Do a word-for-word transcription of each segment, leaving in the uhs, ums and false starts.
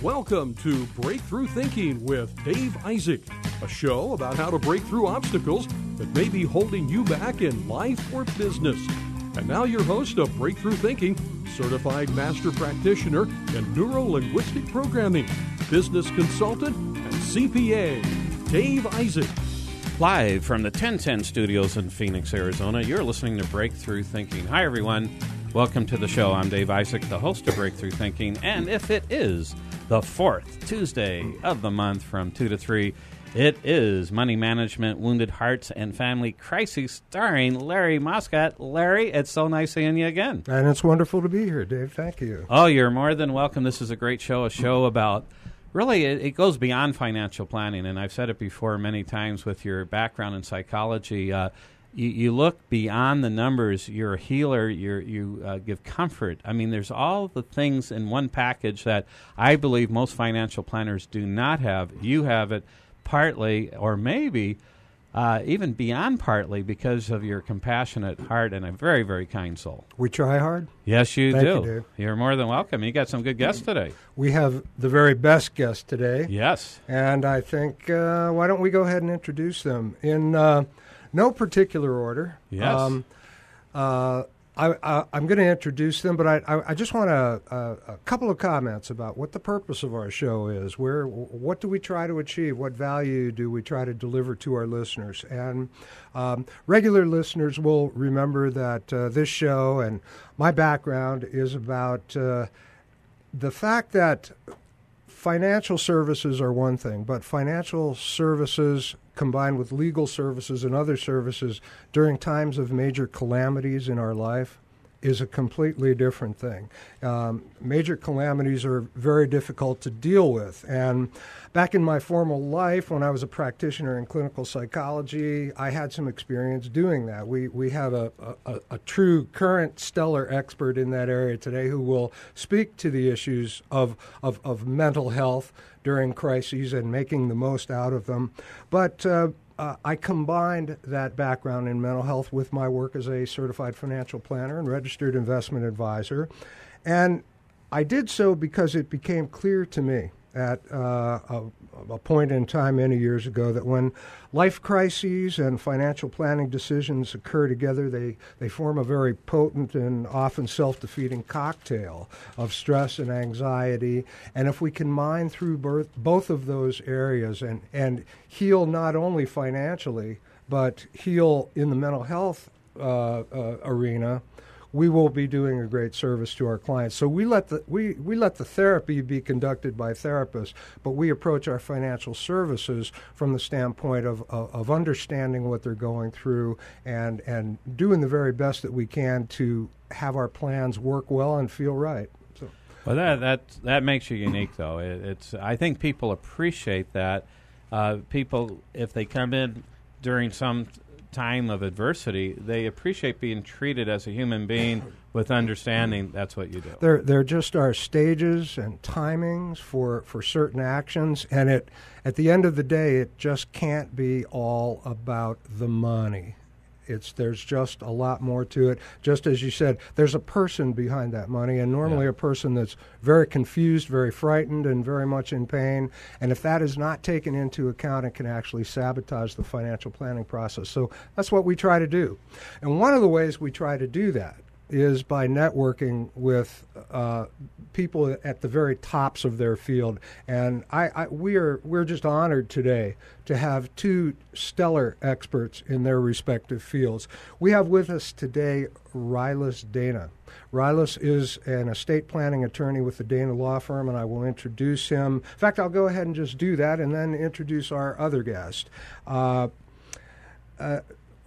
Welcome to Breakthrough Thinking with Dave Isaac, a show about how to break through obstacles that may be holding you back in life or business. And now your host of Breakthrough Thinking, certified master practitioner in neuro-linguistic programming, business consultant, and C P A, Dave Isaac. Live from the ten ten studios in Phoenix, Arizona, you're listening to Breakthrough Thinking. Hi, everyone. Welcome to the show. I'm Dave Isaac, the host of Breakthrough Thinking, and if it is the fourth Tuesday of the month from two to three, it is Money Management, Wounded Hearts, and Family Crises, starring Larry Moscott. Larry, it's so nice seeing you again. And it's wonderful to be here, Dave. Thank you. Oh, you're more than welcome. This is a great show, a show about, really, it, it goes beyond financial planning, and I've said it before many times with your background in psychology. Uh, You, you look beyond the numbers. You're a healer. You're, you uh, give comfort. I mean, there's all the things in one package that I believe most financial planners do not have. You have it partly, or maybe uh, even beyond partly, because of your compassionate heart and a very, very kind soul. We try hard. Yes, you Thank do. you, Dave. You're more than welcome. You got some good guests today. We have the very best guest today. Yes. And I think, uh, why don't we go ahead and introduce them in uh, no particular order. Yes. Um, uh, I, I, I'm going to introduce them, but I, I, I just want a, a, a couple of comments about what the purpose of our show is. Where, what do we try to achieve? What value do we try to deliver to our listeners? And um, regular listeners will remember that uh, this show and my background is about uh, the fact that financial services are one thing, but financial services combined with legal services and other services during times of major calamities in our life is a completely different thing. Um, major calamities are very difficult to deal with. And back in my formal life, when I was a practitioner in clinical psychology, I had some experience doing that. We we have a, a, a true current stellar expert in that area today who will speak to the issues of, of, of mental health during crises and making the most out of them. But uh, uh, I combined that background in mental health with my work as a certified financial planner and registered investment advisor. And I did so because it became clear to me at uh, a, a point in time many years ago that when life crises and financial planning decisions occur together, they, they form a very potent and often self-defeating cocktail of stress and anxiety. And if we can mine through birth, both of those areas and, and heal not only financially, but heal in the mental health uh, uh, arena, we will be doing a great service to our clients. So we let the we, we let the therapy be conducted by therapists, but we approach our financial services from the standpoint of, of, of understanding what they're going through and, and doing the very best that we can to have our plans work well and feel right. So. Well, that that that makes you unique, though. It, it's I think people appreciate that. Uh, people, if they come in during some time of adversity, they appreciate being treated as a human being with understanding. That's what you do. There, there just are stages and timings for, for certain actions, and it at the end of the day, it just can't be all about the money. It's there's just a lot more to it. Just as you said, there's a person behind that money, and normally yeah. a person that's very confused, very frightened, and very much in pain. And if that is not taken into account, it can actually sabotage the financial planning process. So that's what we try to do. And one of the ways we try to do that is by networking with uh, people at the very tops of their field. And I, I, we are, we're just honored today to have two stellar experts in their respective fields. We have with us today Rylas Dana. Rylas is an estate planning attorney with the Dana Law Firm, and I will introduce him. In fact, I'll go ahead and just do that and then introduce our other guest. Uh, uh,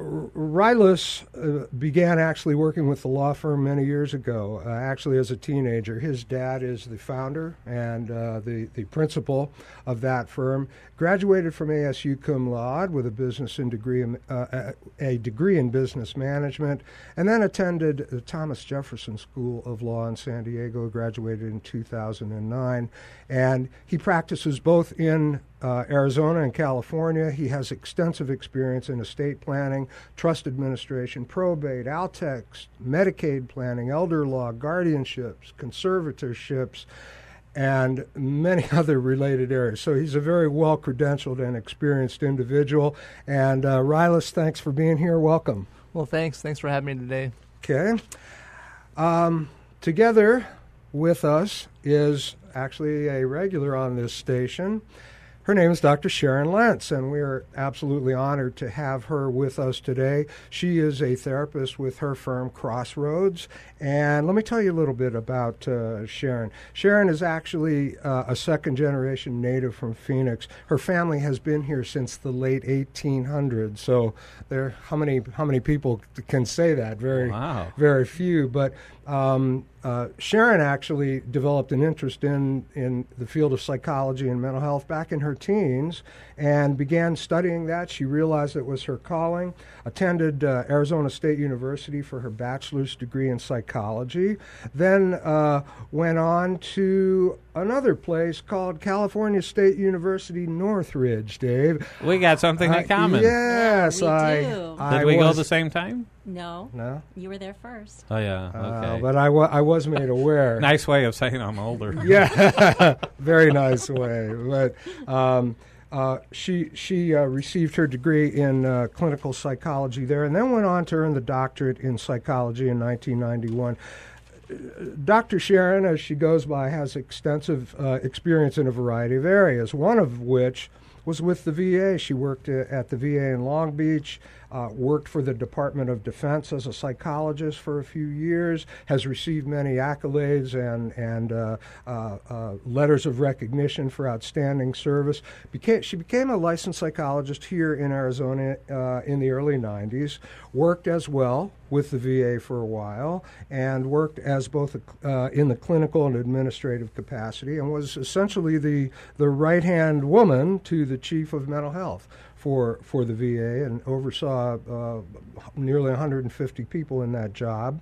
Rylas uh, began actually working with the law firm many years ago, uh, actually as a teenager. His dad is the founder and uh, the, the principal of that firm. Graduated from A S U cum laude with a business in degree in, uh, a degree in business management, and then attended the Thomas Jefferson School of Law in San Diego, graduated in two thousand nine. And he practices both in Uh, Arizona and California. He has extensive experience in estate planning, trust administration, probate, Altex, Medicaid planning, elder law, guardianships, conservatorships, and many other related areas. So he's a very well-credentialed and experienced individual. And uh, Rylas, thanks for being here. Welcome. Well, thanks. Thanks for having me today. Okay. Um, together with us is actually a regular on this station. Her name is Doctor Sharon Lentz, and we are absolutely honored to have her with us today. She is a therapist with her firm, Crossroads. And let me tell you a little bit about uh, Sharon. Sharon is actually uh, a second-generation native from Phoenix. Her family has been here since the late eighteen hundreds. So there, how many how many people can say that? Very, wow. very few. But um, uh, Sharon actually developed an interest in, in the field of psychology and mental health back in her teens and began studying that. She realized it was her calling, attended uh, Arizona State University for her bachelor's degree in psychology, then uh, went on to another place called California State University Northridge, Dave. We got something uh, in common. Yes. Yeah, we I, do. I Did we was, go at the same time? No. No? You were there first. Oh, yeah. Uh, Okay. but I, wa- I was made aware. Nice way of saying I'm older. Yeah, very nice way. But um, uh, she she uh, received her degree in uh, clinical psychology there, and then went on to earn the doctorate in psychology in nineteen ninety-one. Doctor Sharon, as she goes by, has extensive uh, experience in a variety of areas, one of which was with the V A. She worked uh, at the V A in Long Beach, uh, worked for the Department of Defense as a psychologist for a few years, has received many accolades and, and uh, uh, uh, letters of recognition for outstanding service. Became, she became a licensed psychologist here in Arizona uh, in the early nineties, worked as well with the V A for a while, and worked as both a, uh, in the clinical and administrative capacity, and was essentially the, the right-hand woman to the chief of mental health for, for the V A, and oversaw uh, nearly one hundred fifty people in that job.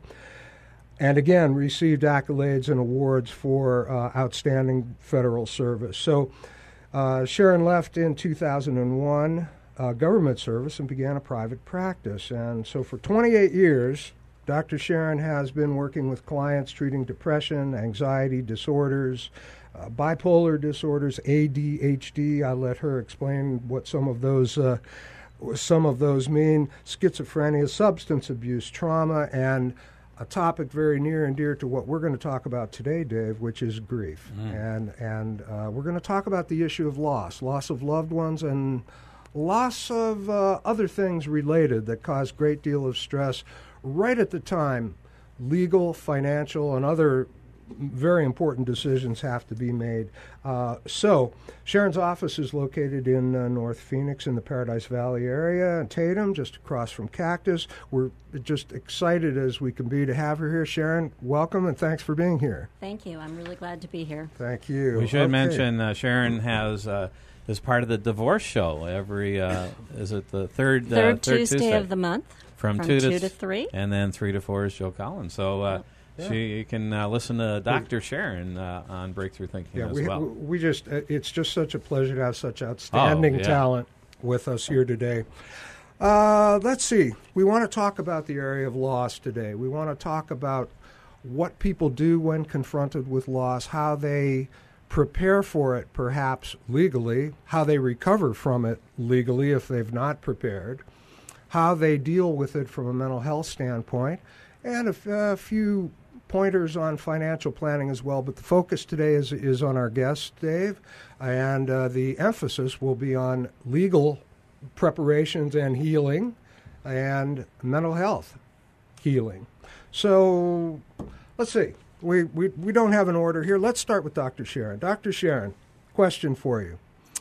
And again, received accolades and awards for uh, outstanding federal service. So uh, Sharon left in two thousand one. Uh, government service and began a private practice. And so for twenty-eight years, Doctor Sharon has been working with clients treating depression, anxiety disorders, uh, bipolar disorders, A D H D. I'll let her explain what some of those uh, some of those mean, schizophrenia, substance abuse, trauma, and a topic very near and dear to what we're going to talk about today, Dave, which is grief. Mm. And, and uh, we're going to talk about the issue of loss, loss of loved ones, and loss of uh, other things related that cause a great deal of stress right at the time legal, financial, and other very important decisions have to be made. Uh, so Sharon's office is located in uh, North Phoenix in the Paradise Valley area, in Tatum, just across from Cactus. We're just excited as we can be to have her here. Sharon, welcome, and thanks for being here. Thank you. I'm really glad to be here. Thank you. We should okay. mention uh, Sharon has... Uh, is part of the divorce show every, uh, is it the third, third, uh, third Tuesday, Tuesday of the month. From, from two, two to, to three. And then three to four is Joe Collins. So uh, yeah. she, you can uh, listen to Doctor Sharon uh, on Breakthrough Thinking yeah, as we, well. we just, uh, it's just such a pleasure to have such outstanding oh, yeah. talent with us here today. Uh, let's see. We want to talk about the area of loss today. We want to talk about what people do when confronted with loss, how they prepare for it perhaps legally, how they recover from it legally if they've not prepared, how they deal with it from a mental health standpoint, and a, f- a few pointers on financial planning as well. But the focus today is, is on our guest, Dave, and uh, the emphasis will be on legal preparations and healing and mental health healing. So let's see. We, we we don't have an order here. Let's start with Doctor Sharon. Doctor Sharon, question for you.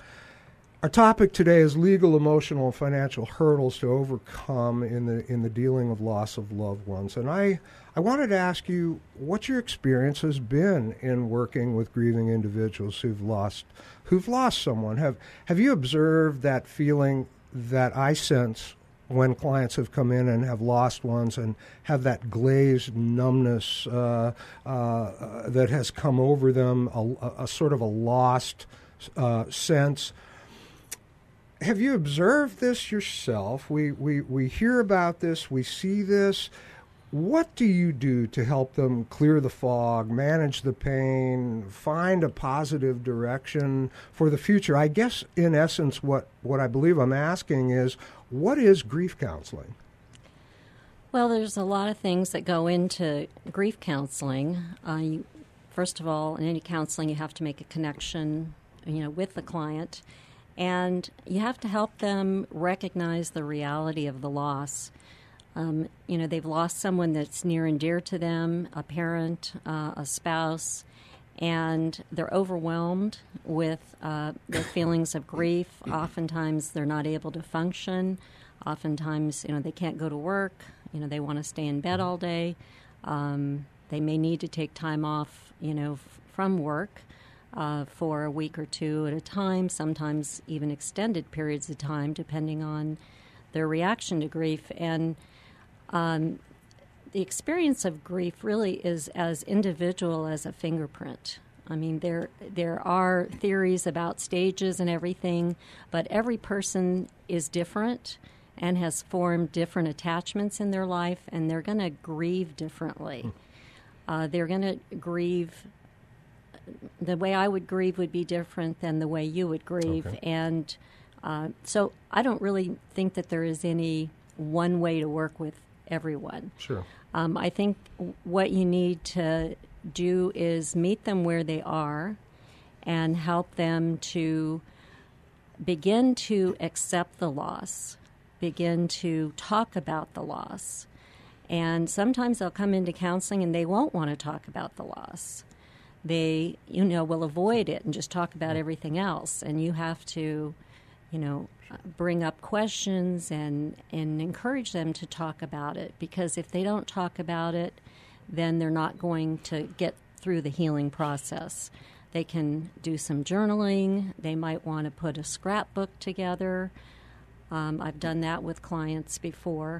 Our topic today is legal, emotional, and financial hurdles to overcome in the in the dealing of loss of loved ones. And I, I wanted to ask you what your experience has been in working with grieving individuals who've lost who've lost someone. Have have you observed that feeling that I sense when clients have come in and have lost ones and have that glazed numbness uh, uh, uh, that has come over them, a, a sort of a lost uh, sense? Have you observed this yourself? We, we, we hear about this, we see this. What do you do to help them clear the fog, manage the pain, find a positive direction for the future? I guess, in essence, what, what I believe I'm asking is, what is grief counseling? Well, there's a lot of things that go into grief counseling. Uh, you, first of all, in any counseling, you have to make a connection, you know, with the client, and you have to help them recognize the reality of the loss. Um, you know, they've lost someone that's near and dear to them, a parent, uh, a spouse, and they're overwhelmed with uh, their feelings of grief. Oftentimes, they're not able to function. Oftentimes, you know, they can't go to work. You know, they want to stay in bed all day. Um, they may need to take time off, you know, f- from work uh, for a week or two at a time, sometimes even extended periods of time, depending on their reaction to grief. And um, the experience of grief really is as individual as a fingerprint. I mean, there there are theories about stages and everything, but every person is different and has formed different attachments in their life, and they're going to grieve differently. Uh, they're going to grieve. The way I would grieve would be different than the way you would grieve. Okay. And uh, so I don't really think that there is any one way to work with everyone. Sure. Um, I think what you need to do is meet them where they are and help them to begin to accept the loss, begin to talk about the loss. And sometimes they'll come into counseling and they won't want to talk about the loss. They, you know, will avoid it and just talk about everything else. And you have to, you know, bring up questions and, and encourage them to talk about it. Because if they don't talk about it, then they're not going to get through the healing process. They can do some journaling. They might want to put a scrapbook together. Um, I've done that with clients before.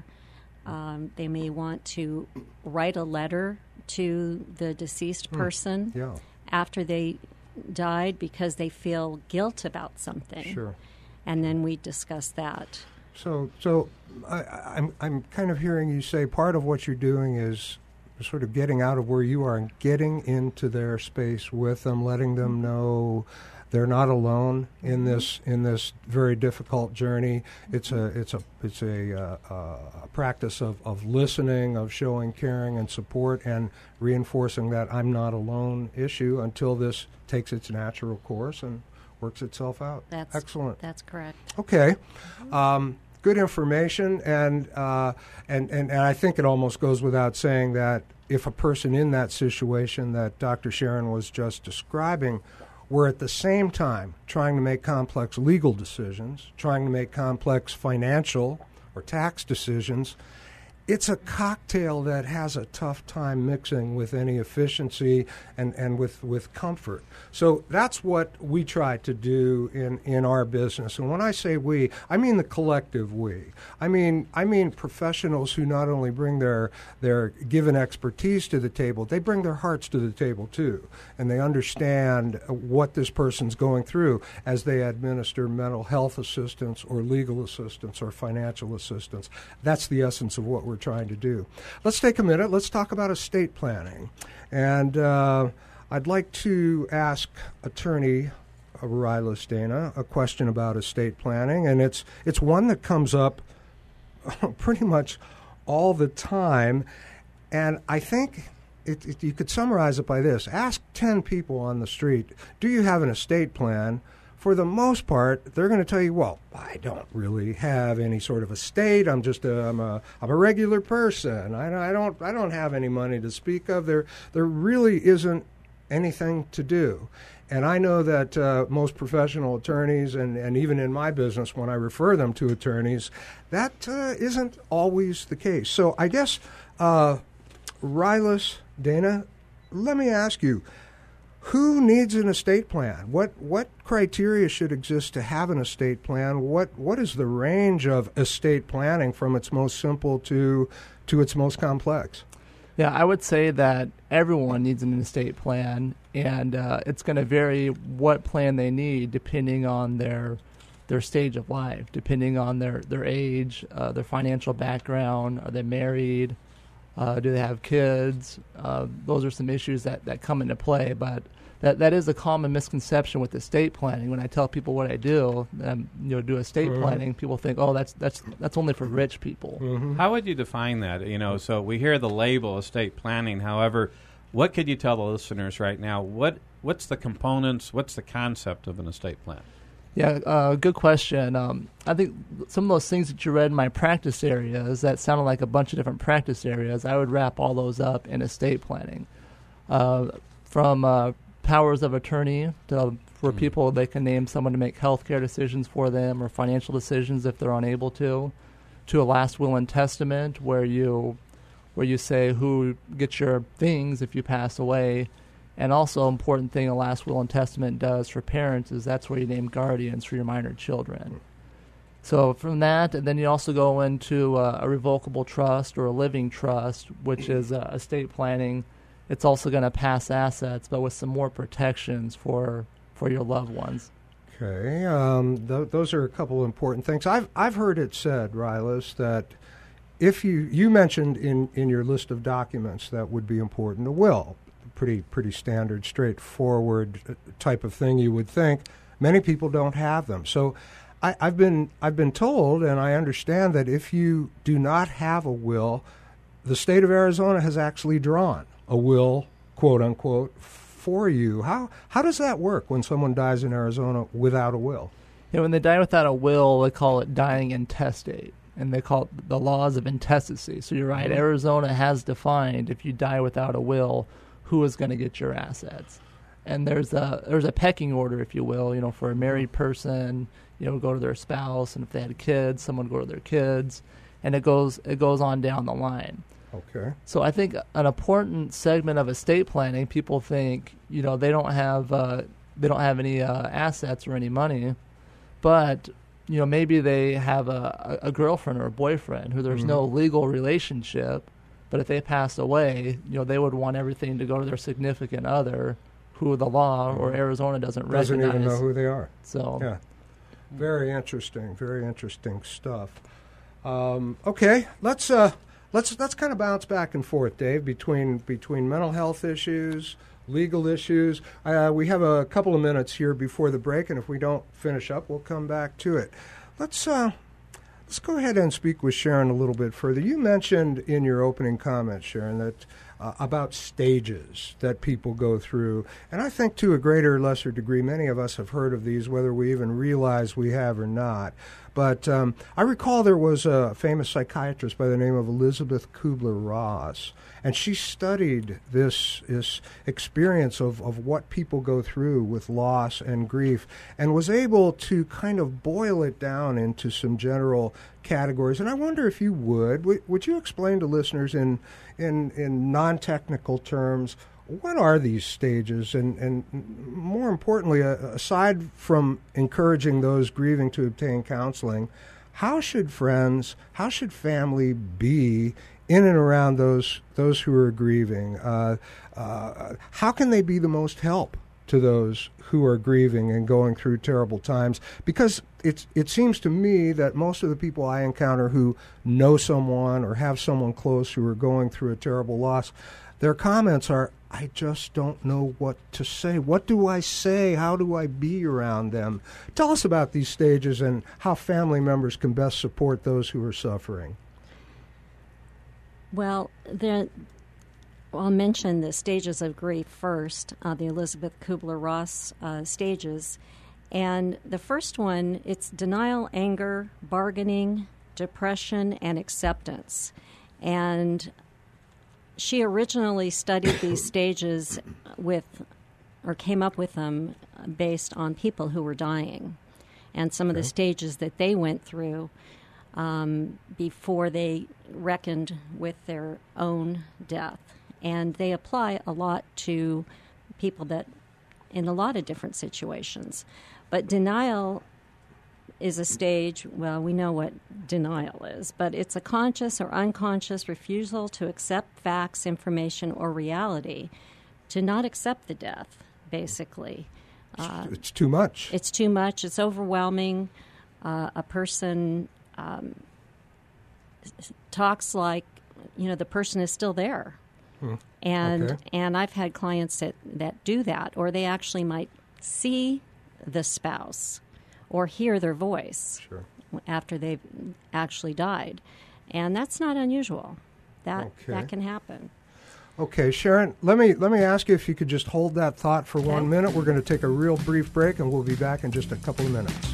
Um, they may want to write a letter to the deceased person Mm, yeah. after they died because they feel guilt about something. Sure. And then we discuss that. So, so I, I'm I'm kind of hearing you say part of what you're doing is sort of getting out of where you are and getting into their space with them, letting them know they're not alone in this in this very difficult journey. It's a it's a it's a, uh, uh, a practice of, of listening, of showing caring and support, and reinforcing that I'm not alone issue until this takes its natural course and works itself out. That's Excellent. That's correct. Okay. Um, good information, and, uh, and, and, and I think it almost goes without saying that if a person in that situation that Doctor Sharon was just describing were at the same time trying to make complex legal decisions, trying to make complex financial or tax decisions, it's a cocktail that has a tough time mixing with any efficiency and, and with, with comfort. So that's what we try to do in, in our business. And when I say we, I mean the collective we. I mean I mean professionals who not only bring their, their given expertise to the table, they bring their hearts to the table too. And they understand what this person's going through as they administer mental health assistance or legal assistance or financial assistance. That's the essence of what we're trying to do. Let's take a minute. Let's talk about estate planning. And uh, I'd like to ask attorney Rylas Dana a question about estate planning, and it's it's one that comes up pretty much all the time. And I think it, it, you could summarize it by this. Ask ten people on the street, do you have an estate plan? For the most part, they're going to tell you, well, I don't really have any sort of estate. I'm just a, I'm a, I'm a regular person. I, I don't I don't have any money to speak of. There there really isn't anything to do. And I know that uh, most professional attorneys, and, and even in my business when I refer them to attorneys, that uh, isn't always the case. So I guess, uh, Rylas Dana, let me ask you, who needs an estate plan? What what criteria should exist to have an estate plan? What what is the range of estate planning from its most simple to to its most complex? Yeah, I would say that everyone needs an estate plan, and uh, it's going to vary what plan they need depending on their their stage of life, depending on their, their age, uh, their financial background, are they married, Uh, do they have kids? Uh, those are some issues that, that come into play. But that that is a common misconception with estate planning. When I tell people what I do, um, you know, do estate Mm-hmm. planning, people think, oh, that's that's that's only for rich people. Mm-hmm. How would you define that? You know, so we hear the label estate planning. However, what could you tell the listeners right now? What what's the components? What's the concept of an estate plan? Yeah, uh, good question. Um, I think some of those things that you read in my practice areas that sounded like a bunch of different practice areas, I would wrap all those up in estate planning. Uh, from uh, powers of attorney to, for Mm. people, they can name someone to make healthcare decisions for them or financial decisions if they're unable to, to a last will and testament where you where you say who gets your things if you pass away. And also, important thing a last will and testament does for parents is that's where you name guardians for your minor children. So from that, and then you also go into uh, a revocable trust or a living trust, which is uh, estate planning. It's also going to pass assets, but with some more protections for for your loved ones. Okay, um, th- those are a couple of important things. I've I've heard it said, Rylas, that if you you mentioned in, in your list of documents that would be important, a will. Pretty pretty standard, straightforward type of thing you would think. Many people don't have them. So I, I've been I've been told, and I understand that if you do not have a will, the state of Arizona has actually drawn a will, quote unquote, for you. How how does that work when someone dies in Arizona without a will? You know, when they die without a will, they call it dying intestate, and they call it the laws of intestacy. So you're right. Mm-hmm. Arizona has defined if you die without a will, who is going to get your assets. And there's a there's a pecking order, if you will, you know, for a married person, you know, go to their spouse, and if they had kids, someone go to their kids, and it goes it goes on down the line. Okay. So I think an important segment of estate planning, people think, you know, they don't have uh, they don't have any uh, assets or any money, but you know, maybe they have a, a girlfriend or a boyfriend who there's Mm-hmm. no legal relationship. But if they passed away, you know, they would want everything to go to their significant other, who the law or Arizona doesn't, Doesn't recognize. even know who they are. So, Yeah. Very interesting. Very interesting stuff. Um, okay, let's uh, let's let's kind of bounce back and forth, Dave, between between mental health issues, legal issues. Uh, we have a couple of minutes here before the break, and if we don't finish up, we'll come back to it. Let's uh, let's go ahead and speak with Sharon a little bit further. You mentioned in your opening comments, Sharon, that uh, about stages that people go through, and I think to a greater or lesser degree, many of us have heard of these, whether we even realize we have or not. But um, I recall there was a famous psychiatrist by the name of Elizabeth Kubler-Ross, and she studied this, this experience of, of what people go through with loss and grief and was able to kind of boil it down into some general categories. And I wonder if you would, w- would you explain to listeners in, in, in non-technical terms, what are these stages? And, and more importantly, uh, aside from encouraging those grieving to obtain counseling, how should friends, how should family be in and around those those who are grieving? Uh, uh, how can they be the most help to those who are grieving and going through terrible times? Because it's it seems to me that most of the people I encounter who know someone or have someone close who are going through a terrible loss, their comments are, I just don't know what to say. What do I say? How do I be around them? Tell us about these stages and how family members can best support those who are suffering. Well, there, I'll mention the stages of grief first, uh, the Elizabeth Kubler-Ross uh, stages. And the first one, it's denial, anger, bargaining, depression, and acceptance. And she originally studied these stages with, or came up with them based on people who were dying and some of the stages that they went through um, before they reckoned with their own death. And they apply a lot to people that, in a lot of different situations. But denial is a stage, well, we know what denial is, but it's a conscious or unconscious refusal to accept facts, information, or reality, to not accept the death, basically. Uh, It's too much. it's too much. It's overwhelming. Uh, a person um, talks like you know, the person is still there. Hmm. And Okay. and I've had clients that, that do that, or they actually might see the spouse or hear their voice Sure. after they've actually died. And that's not unusual. That Okay. that can happen. Okay, Sharon, let me let me ask you if you could just hold that thought for Okay. one minute. We're going to take a real brief break, and we'll be back in just a couple of minutes.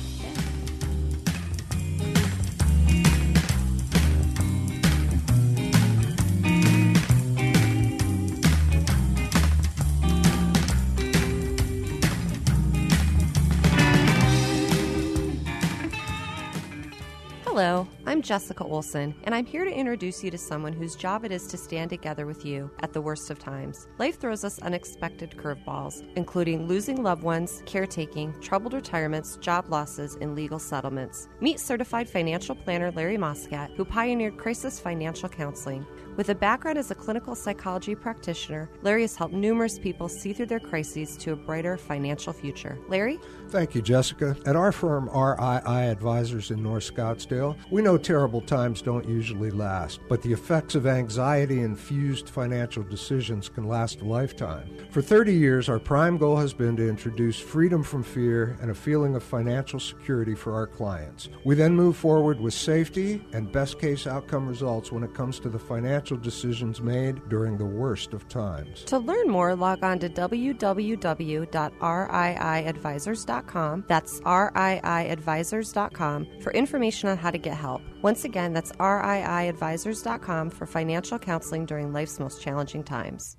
Hello, I'm Jessica Olson, and I'm here to introduce you to someone whose job it is to stand together with you at the worst of times. Life throws us unexpected curveballs, including losing loved ones, caretaking, troubled retirements, job losses, and legal settlements. Meet certified financial planner Larry Moscat, who pioneered crisis financial counseling. With a background as a clinical psychology practitioner, Larry has helped numerous people see through their crises to a brighter financial future. Larry? Thank you, Jessica. At our firm, R I I Advisors in North Scottsdale, we know terrible times don't usually last, but the effects of anxiety-infused financial decisions can last a lifetime. For thirty years, our prime goal has been to introduce freedom from fear and a feeling of financial security for our clients. We then move forward with safety and best-case outcome results when it comes to the financial decisions made during the worst of times. To learn more, log on to w w w dot r i i advisors dot com. That's r i i advisors dot com for information on how to get help. Once again, that's r i i advisors dot com for financial counseling during life's most challenging times.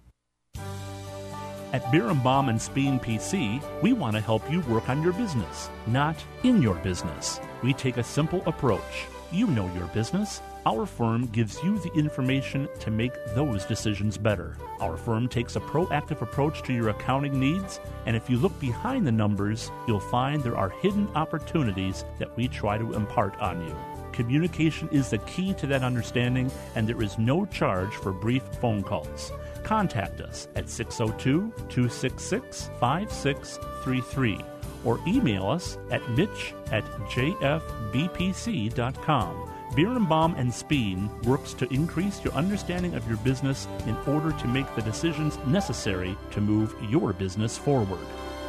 At Birnbaum and Speen P C, we want to help you work on your business, not in your business. We take a simple approach. You know your business. Our firm gives you the information to make those decisions better. Our firm takes a proactive approach to your accounting needs, and if you look behind the numbers, you'll find there are hidden opportunities that we try to impart on you. Communication is the key to that understanding, and there is no charge for brief phone calls. Contact us at six oh two, two six six, five six three three or email us at mitch at j f b p c dot com. Birnbaum and Speen works to increase your understanding of your business in order to make the decisions necessary to move your business forward.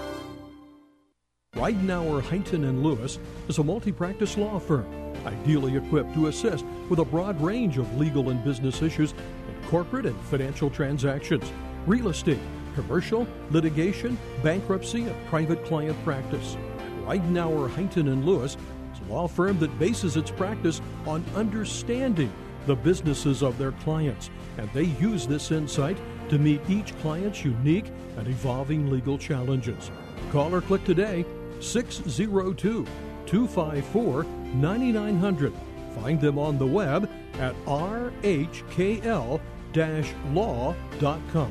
Ridenour, Heighton and Lewis is a multi-practice law firm, ideally equipped to assist with a broad range of legal and business issues in corporate and financial transactions, real estate, commercial, litigation, bankruptcy, and private client practice. Ridenour, Heighton and Lewis is a law firm that bases its practice on understanding the businesses of their clients, and they use this insight to meet each client's unique and evolving legal challenges. Call or click today, six oh two, two five four, nine nine hundred. Find them on the web at r h k l dash law dot com.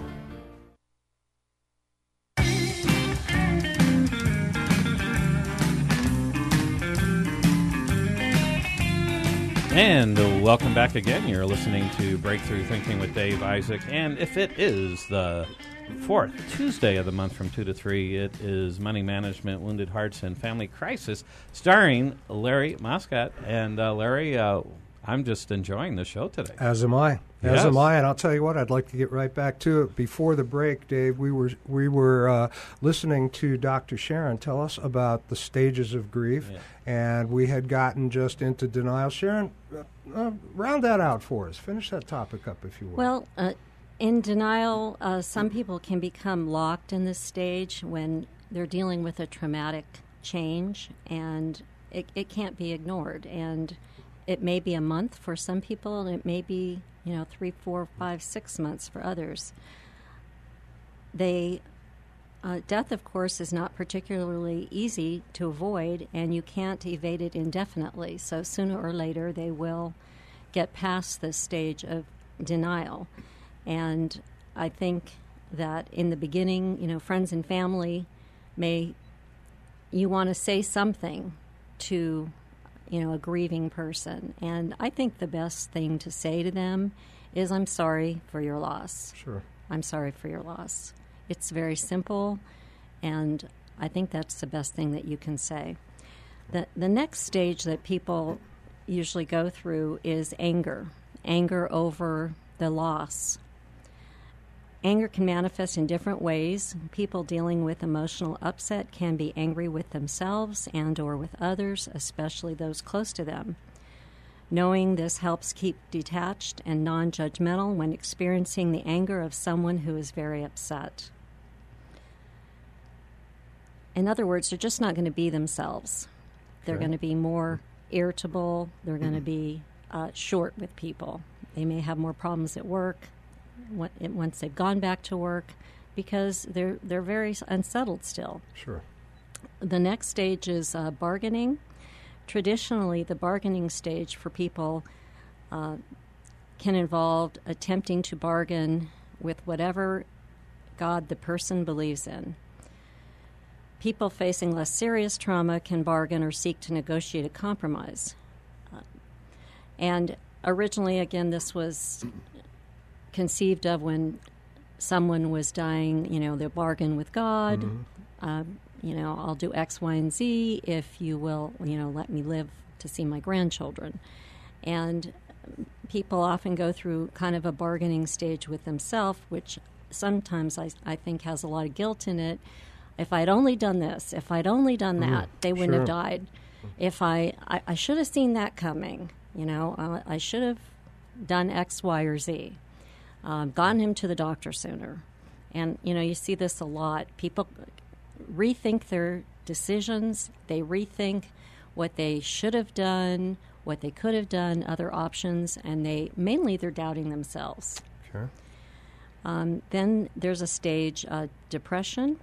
And uh, welcome back again. You're listening to Breakthrough Thinking with Dave Isaac. And if it is the fourth Tuesday of the month from two to three, it is Money Management, Wounded Hearts, and Family Crisis, starring Larry Moscat. And uh, Larry, uh, I'm just enjoying the show today. As am I. As Yes. am I, and I'll tell you what, I'd like to get right back to it. Before the break, Dave, we were we were uh, listening to Doctor Sharon tell us about the stages of grief, Yeah. and we had gotten just into denial. Sharon, uh, uh, round that out for us. Finish that topic up, if you will. Well, uh, in denial, uh, some people can become locked in this stage when they're dealing with a traumatic change, and it, it can't be ignored. And it may be a month for some people, and it may be, you know, three, four, five, six months for others. They, uh, death, of course, is not particularly easy to avoid, and you can't evade it indefinitely. So sooner or later, they will get past this stage of denial. And I think that in the beginning, you know, friends and family may, you want to say something to, you know, a grieving person. And I think the best thing to say to them is, I'm sorry for your loss. Sure. I'm sorry for your loss. It's very simple, and I think that's the best thing that you can say. The, the next stage that people usually go through is anger. Anger over the loss. Anger can manifest in different ways. People dealing with emotional upset can be angry with themselves and or with others, especially those close to them. Knowing this helps keep detached and non-judgmental when experiencing the anger of someone who is very upset. In other words, they're just not going to be themselves. They're Okay. going to be more irritable. They're going to be uh, short with people. They may have more problems at work once they've gone back to work because they're they're very unsettled still. Sure. The next stage is uh, bargaining. Traditionally, the bargaining stage for people uh, can involve attempting to bargain with whatever God the person believes in. People facing less serious trauma can bargain or seek to negotiate a compromise. Uh, and originally, again, this was conceived of when someone was dying, you know, they bargain with God. Mm-hmm. Uh, you know, I'll do X, Y, and Z if you will, you know, let me live to see my grandchildren. And people often go through kind of a bargaining stage with themselves, which sometimes I, I think has a lot of guilt in it. If I'd only done this, if I'd only done that, mm, they wouldn't sure. have died. If I, I, I should have seen that coming, you know, I, I should have done X, Y, or Z. Um, gotten him to the doctor sooner. And, you know, you see this a lot. People rethink their decisions. They rethink what they should have done, what they could have done, other options, and they mainly they're doubting themselves. Okay. Um, then there's a stage, uh, depression,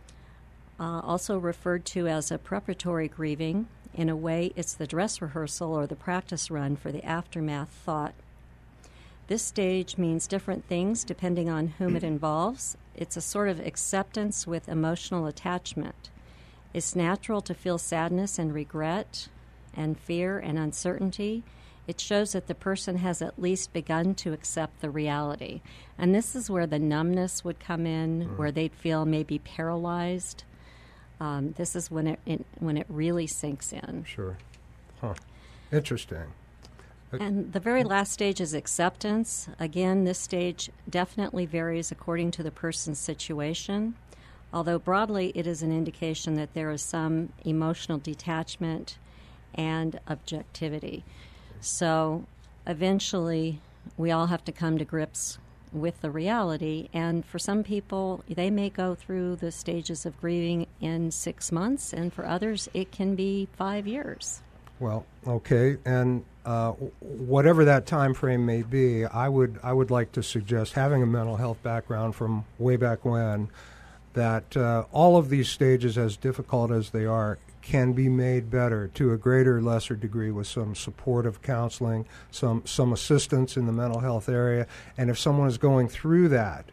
uh, also referred to as a preparatory grieving. In a way, it's the dress rehearsal or the practice run for the aftermath thought. This stage means different things depending on whom it involves. It's a sort of acceptance with emotional attachment. It's natural to feel sadness and regret and fear and uncertainty. It shows that the person has at least begun to accept the reality. And this is where the numbness would come in, mm. where they'd feel maybe paralyzed. Um, this is when it, it when it really sinks in. Sure. Huh. Interesting. And the very last stage is acceptance. Again, this stage definitely varies according to the person's situation, although broadly it is an indication that there is some emotional detachment and objectivity. So eventually we all have to come to grips with the reality, and for some people, they may go through the stages of grieving in six months, and for others, it can be five years. Well, okay, and uh, whatever that time frame may be, I would I would like to suggest, having a mental health background from way back when, that uh, all of these stages, as difficult as they are, can be made better to a greater or lesser degree with some supportive counseling, some some assistance in the mental health area, and if someone is going through that,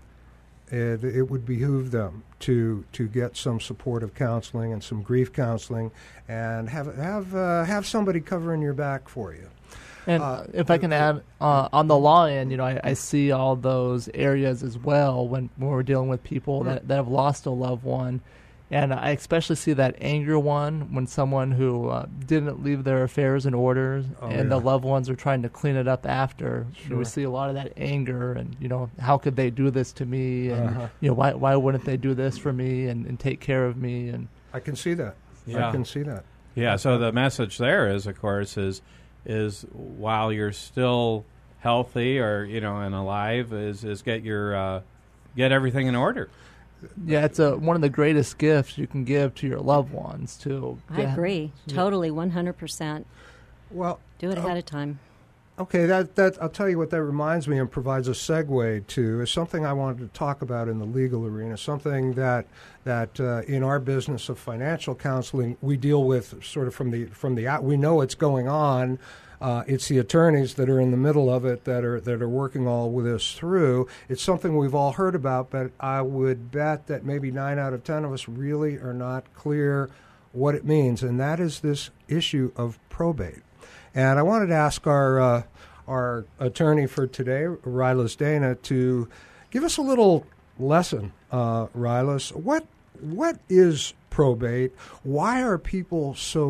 It, it would behoove them to to get some supportive counseling and some grief counseling, and have have uh, have somebody covering your back for you. And uh, if I can add, uh, on the law end, you know, I, I see all those areas as well when, when we're dealing with people that, that have lost a loved one. And I especially see that anger one when someone who uh, didn't leave their affairs in order, oh, and yeah. the loved ones are trying to clean it up after. Sure. We see a lot of that anger, and you know, how could they do this to me? And Uh-huh. you know, why why wouldn't they do this for me and, and take care of me? And I can see that. Yeah. I can see that. Yeah, so the message there is, of course, is is while you're still healthy or you know and alive, is is get your uh, get everything in order. yeah, it's a one of the greatest gifts you can give to your loved ones too. I Yeah. agree. Totally, one hundred percent. Well, Do it ahead of time. okay, that that I'll tell you what that reminds me and provides a segue to is something I wanted to talk about in the legal arena. Something that that uh, in our business of financial counseling we deal with sort of from the from the out. We know it's going on. Uh, it's the attorneys that are in the middle of it that are that are working all with us through. It's something we've all heard about, but I would bet that maybe nine out of ten of us really are not clear what it means, and that is this issue of probate. And I wanted to ask our uh, our attorney for today, Rylas Dana, to give us a little lesson. Uh, Rylas, what what is probate. Why are people so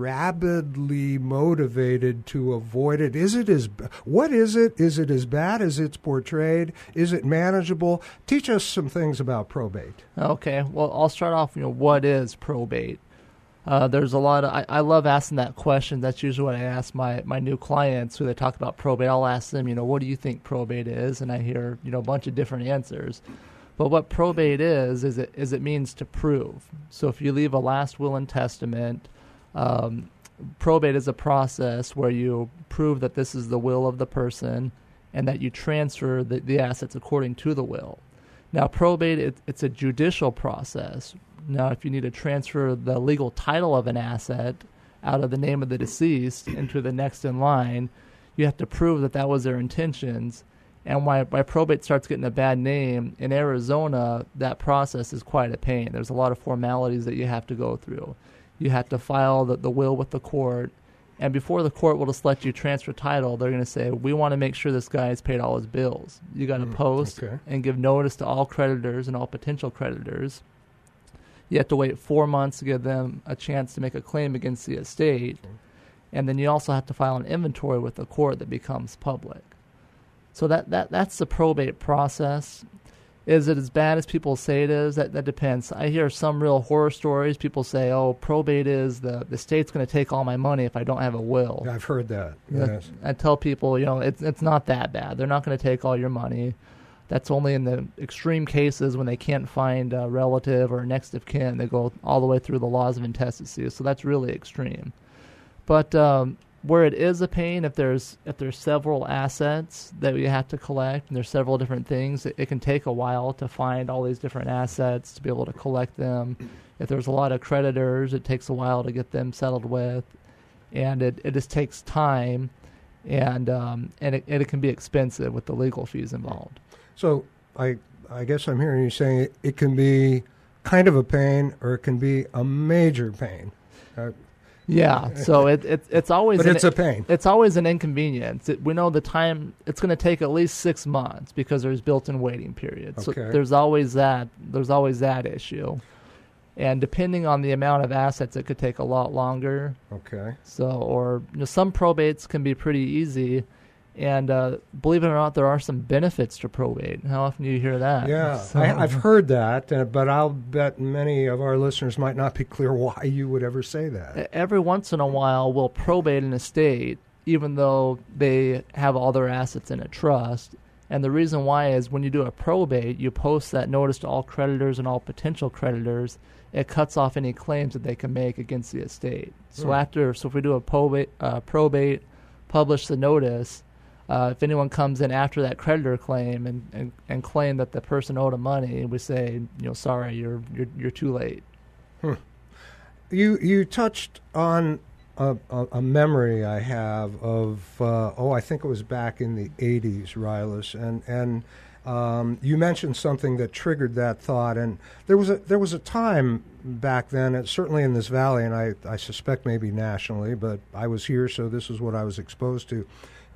rabidly motivated to avoid it? Is it as what is it? Is it as bad as it's portrayed? Is it manageable? Teach us some things about probate. Okay, well, I'll start off. You know, what is probate? Uh, there's a lot of, I, I love asking that question. That's usually what I ask my, my new clients who they talk about probate. I'll ask them, you know, what do you think probate is? And I hear, you know, a bunch of different answers. But what probate is, is it, is it means to prove. So if you leave a last will and testament, um, probate is a process where you prove that this is the will of the person and that you transfer the, the assets according to the will. Now, probate, it, it's a judicial process. Now, if you need to transfer the legal title of an asset out of the name of the deceased into the next in line, you have to prove that that was their intentions. And why, why probate starts getting a bad name, in Arizona, that process is quite a pain. There's a lot of formalities that you have to go through. You have to file the, the will with the court. And before the court will just let you transfer title, they're going to say, we want to make sure this guy has paid all his bills. You got to Mm, post okay. and give notice to all creditors and all potential creditors. You have to wait four months to give them a chance to make a claim against the estate. And then you also have to file an inventory with the court that becomes public. So that, that that's the probate process. Is it as bad as people say it is? That that depends. I hear some real horror stories. People say, oh, probate is the, the state's going to take all my money if I don't have a will. I've heard that. Yes. I tell people, you know, it's it's not that bad. They're not going to take all your money. That's only in the extreme cases when they can't find a relative or next of kin. They go all the way through the laws of intestacy. So that's really extreme. But um, where it is a pain, if there's if there's several assets that you have to collect, and there's several different things, it, it can take a while to find all these different assets to be able to collect them. If there's a lot of creditors, it takes a while to get them settled with, and it, it just takes time, and um, and it, and it can be expensive with the legal fees involved. So I I guess I'm hearing you saying it, it can be kind of a pain or it can be a major pain. Uh, Yeah, so it, it it's always But an, it's a pain. It's always an inconvenience. It, we know the time it's going to take at least six months because there's built-in waiting periods. Okay. So there's always that there's always that issue, and depending on the amount of assets, it could take a lot longer. Okay. So, or you know, some probates can be pretty easy. And uh, believe it or not, there are some benefits to probate. How often do you hear that? Yeah, So- I, I've heard that, uh, but I'll bet many of our listeners might not be clear why you would ever say that. Every once in a while, we'll probate an estate, even though they have all their assets in a trust. And the reason why is when you do a probate, you post that notice to all creditors and all potential creditors. It cuts off any claims that they can make against the estate. So Hmm. after, so if we do a probate, uh, probate, publish the notice. Uh, if anyone comes in after that creditor claim and, and, and claim that the person owed them money, we say, you know, sorry, you're you're you're too late. Hmm. You you touched on a, a, a memory I have of uh, oh I think it was back in the eighties, Rylas, and and um, you mentioned something that triggered that thought, and there was a there was a time back then, and certainly in this valley, and I I suspect maybe nationally, but I was here, so this is what I was exposed to.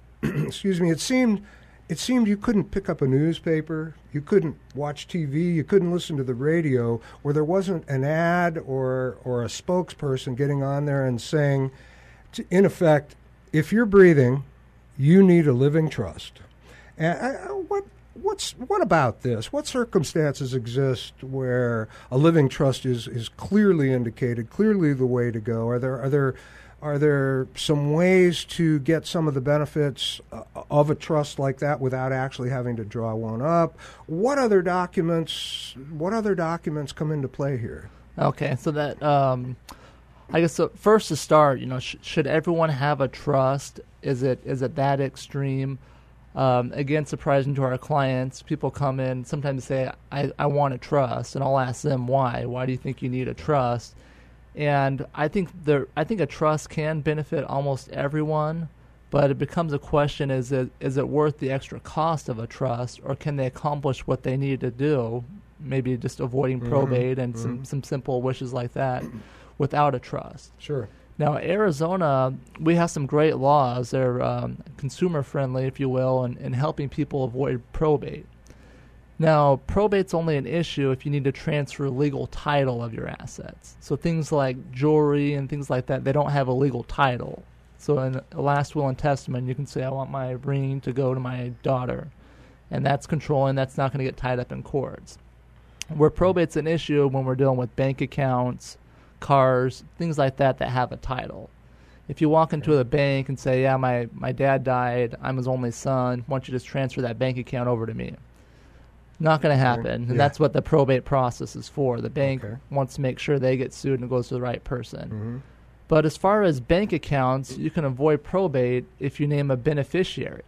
Excuse me, it seemed it seemed you couldn't pick up a newspaper, you couldn't watch T V, you couldn't listen to the radio where there wasn't an ad or or a spokesperson getting on there and saying, to, in effect, if you're breathing, you need a living trust. And uh, what what's what about this? What circumstances exist where a living trust is, is clearly indicated, clearly the way to go? Are there are there Are there some ways to get some of the benefits uh, of a trust like that without actually having to draw one up? What other documents? What other documents come into play here? Okay, so that um, I guess so first to start, you know, sh- should everyone have a trust? Is it is it that extreme? Um, again, surprising to our clients, people come in sometimes say, I, I want a trust, and I'll ask them why. Why do you think you need a trust? And I think there, I think a trust can benefit almost everyone, but it becomes a question: is it is it worth the extra cost of a trust, or can they accomplish what they need to do? Maybe just avoiding Mm-hmm. probate and Mm-hmm. some, some simple wishes like that, without a trust. Sure. Now, Arizona, we have some great laws. They're um, consumer friendly, if you will, in, in helping people avoid probate. Now, probate's only an issue if you need to transfer legal title of your assets. So things like jewelry and things like that, they don't have a legal title. So in a last will and testament, you can say, I want my ring to go to my daughter. And that's controlling, that's not going to get tied up in courts. Where probate's an issue when we're dealing with bank accounts, cars, things like that that have a title. If you walk into the bank and say, yeah, my, my dad died, I'm his only son, why don't you just transfer that bank account over to me? Not going to happen, and yeah. that's what the probate process is for. The bank Okay. wants to make sure they get sued and it goes to the right person. Mm-hmm. But as far as bank accounts, you can avoid probate if you name a beneficiary.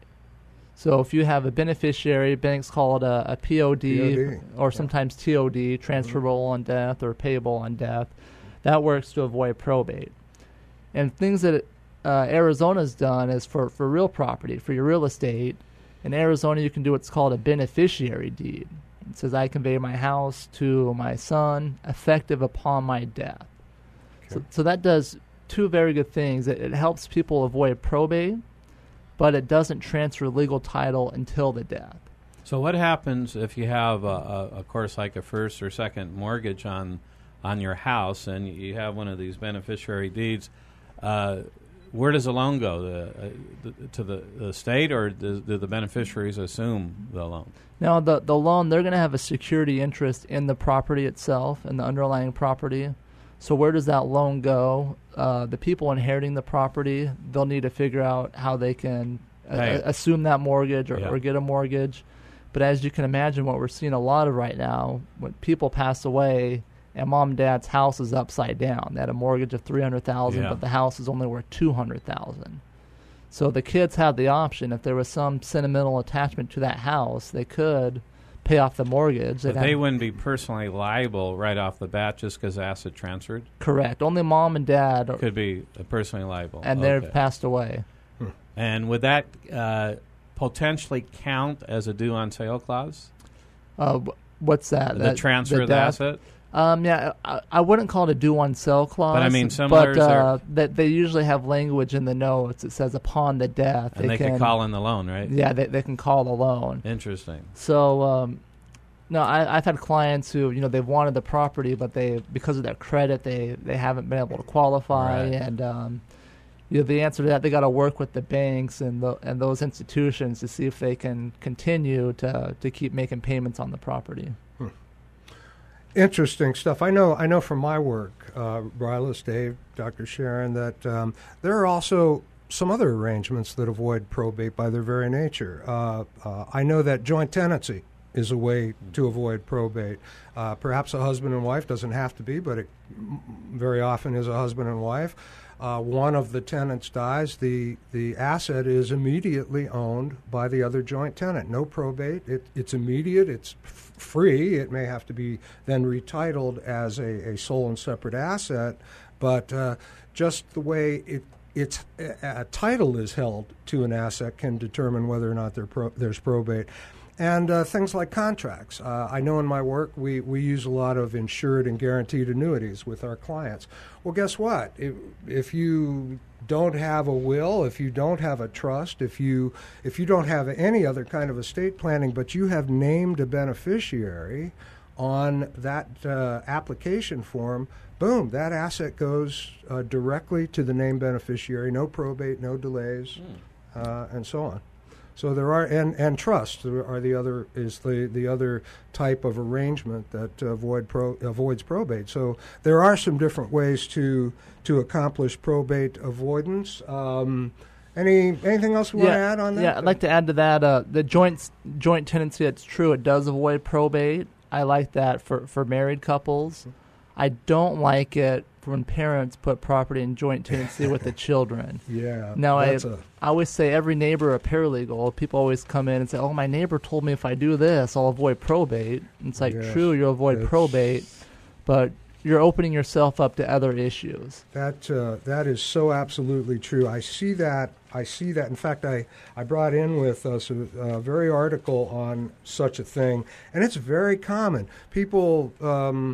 So if you have a beneficiary, banks call it a, a P O D, P O D, or yeah. sometimes T O D, transferable on death or payable on death. That works to avoid probate. And things that uh, Arizona's done is for, for real property, for your real estate. In Arizona, you can do what's called a beneficiary deed. It says, I convey my house to my son, effective upon my death. Okay. So, so that does two very good things. It, it helps people avoid probate, but it doesn't transfer legal title until the death. So what happens if you have, a, a, of course, like a first or second mortgage on on your house, and you have one of these beneficiary deeds? Uh, where does the loan go? The, uh, the, to the, the state, or do, do the beneficiaries assume the loan? Now, the, the loan, they're going to have a security interest in the property itself, in the underlying property. So where does that loan go? Uh, the people inheriting the property, they'll need to figure out how they can uh, Pay. assume that mortgage or, Yeah. or get a mortgage. But as you can imagine, what we're seeing a lot of right now, when people pass away and mom and dad's house is upside down. They had a mortgage of three hundred thousand dollars, Yeah. but the house is only worth two hundred thousand dollars. So the kids had the option, if there was some sentimental attachment to that house, they could pay off the mortgage. But They'd they have- wouldn't be personally liable right off the bat just because asset transferred? Correct. Only mom and dad, are, Could be personally liable. and Okay. they've passed away. And would that uh, potentially count as a due on sale clause? Uh, wh- what's that? The That- transfer of the death? asset? Um, yeah, I, I wouldn't call it a due on sell clause. But I mean, similar But is there- uh, that they usually have language in the notes that says upon the death. And they, can could call in the loan, right? Yeah, they they can call the loan. Interesting. So, um, no, I, I've had clients who, you know, they've wanted the property, but they, because of their credit, they, they haven't been able to qualify. Right. And, um, you know, the answer to that, they got to work with the banks and the, and those institutions to see if they can continue to to keep making payments on the property. Interesting stuff. I know. I know from my work, uh, Brylas, Dave, Doctor Sharon, that um, there are also some other arrangements that avoid probate by their very nature. Uh, uh, I know that joint tenancy is a way to avoid probate. Uh, perhaps a husband and wife, doesn't have to be, but it m- very often is a husband and wife. Uh, one of the tenants dies, the, the asset is immediately owned by the other joint tenant. No probate. It, it's immediate. It's f- free. It may have to be then retitled as a, a sole and separate asset, but uh, just the way it it's a, a title is held to an asset can determine whether or not there pro, there's probate. And uh, things like contracts. Uh, I know in my work we, we use a lot of insured and guaranteed annuities with our clients. Well, guess what? If, if you don't have a will, if you don't have a trust, if you if you don't have any other kind of estate planning, but you have named a beneficiary on that uh, application form, boom, that asset goes uh, directly to the named beneficiary. No probate, no delays, mm. uh, and so on. So there are, and, and trust are the other, is the, the other type of arrangement that avoid pro, avoids probate. So there are some different ways to to accomplish probate avoidance. Um, any anything else we yeah, want to add on that? Yeah, I'd like to add to that. Uh, the joint joint tenancy, it's true, it does avoid probate. I like that for, for married couples. I don't like it when parents put property in joint tenancy with the children. Yeah. Now, I, that's a, I always say every neighbor a paralegal. People always come in and say, oh, my neighbor told me if I do this, I'll avoid probate. And it's like, Yes, true, you'll avoid it's- probate, but you're opening yourself up to other issues. That uh, that is so absolutely true. I see that. I see that. In fact, I, I brought in with us a, a very article on such a thing, and it's very common. People, um,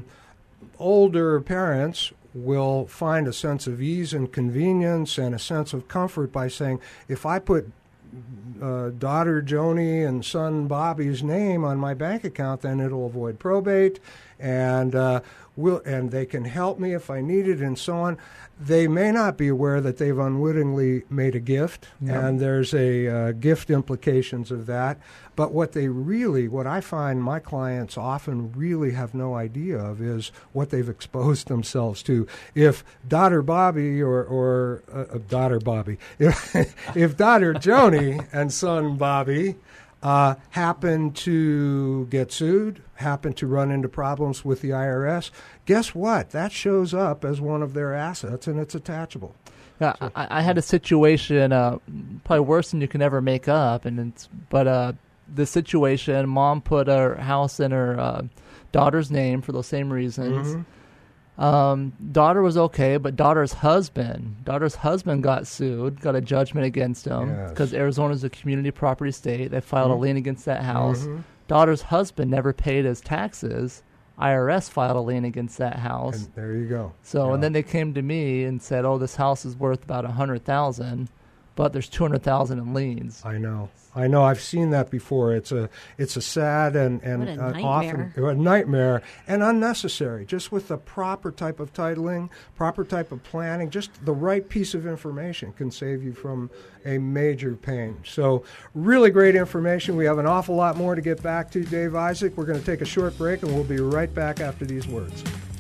older parents, will find a sense of ease and convenience and a sense of comfort by saying, if I put uh, daughter Joni and son Bobby's name on my bank account, then it'll avoid probate, and uh, will and they can help me if I need it, and so on. They may not be aware that they've unwittingly made a gift, yep. and there's a uh, gift implications of that. But what they really, what I find my clients often really have no idea of is what they've exposed themselves to. If daughter Bobby or, or uh, daughter Bobby, if, if daughter Joni and son Bobby uh, happen to get sued, happen to run into problems with the I R S, guess what? That shows up as one of their assets, and it's attachable. Yeah, so. I, I had a situation uh, probably worse than you can ever make up, and it's but uh, the situation, mom put her house in her uh, daughter's name for those same reasons. Mm-hmm. Um, daughter was okay, but daughter's husband, daughter's husband got sued, got a judgment against him because yes. Arizona's a community property state. They filed mm-hmm. a lien against that house. Mm-hmm. Daughter's husband never paid his taxes. I R S filed a lien against that house. And there you go. So, yeah. and then they came to me and said, "Oh, this house is worth about a hundred thousand, but there's two hundred thousand in liens." I know, I know. I've seen that before. It's a, it's a sad and and what a uh, nightmare. often a nightmare and unnecessary. Just with the proper type of titling, proper type of planning, just the right piece of information can save you from a major pain. So, really great information. We have an awful lot more to get back to, Dave Isaac. We're going to take a short break, and we'll be right back after these words.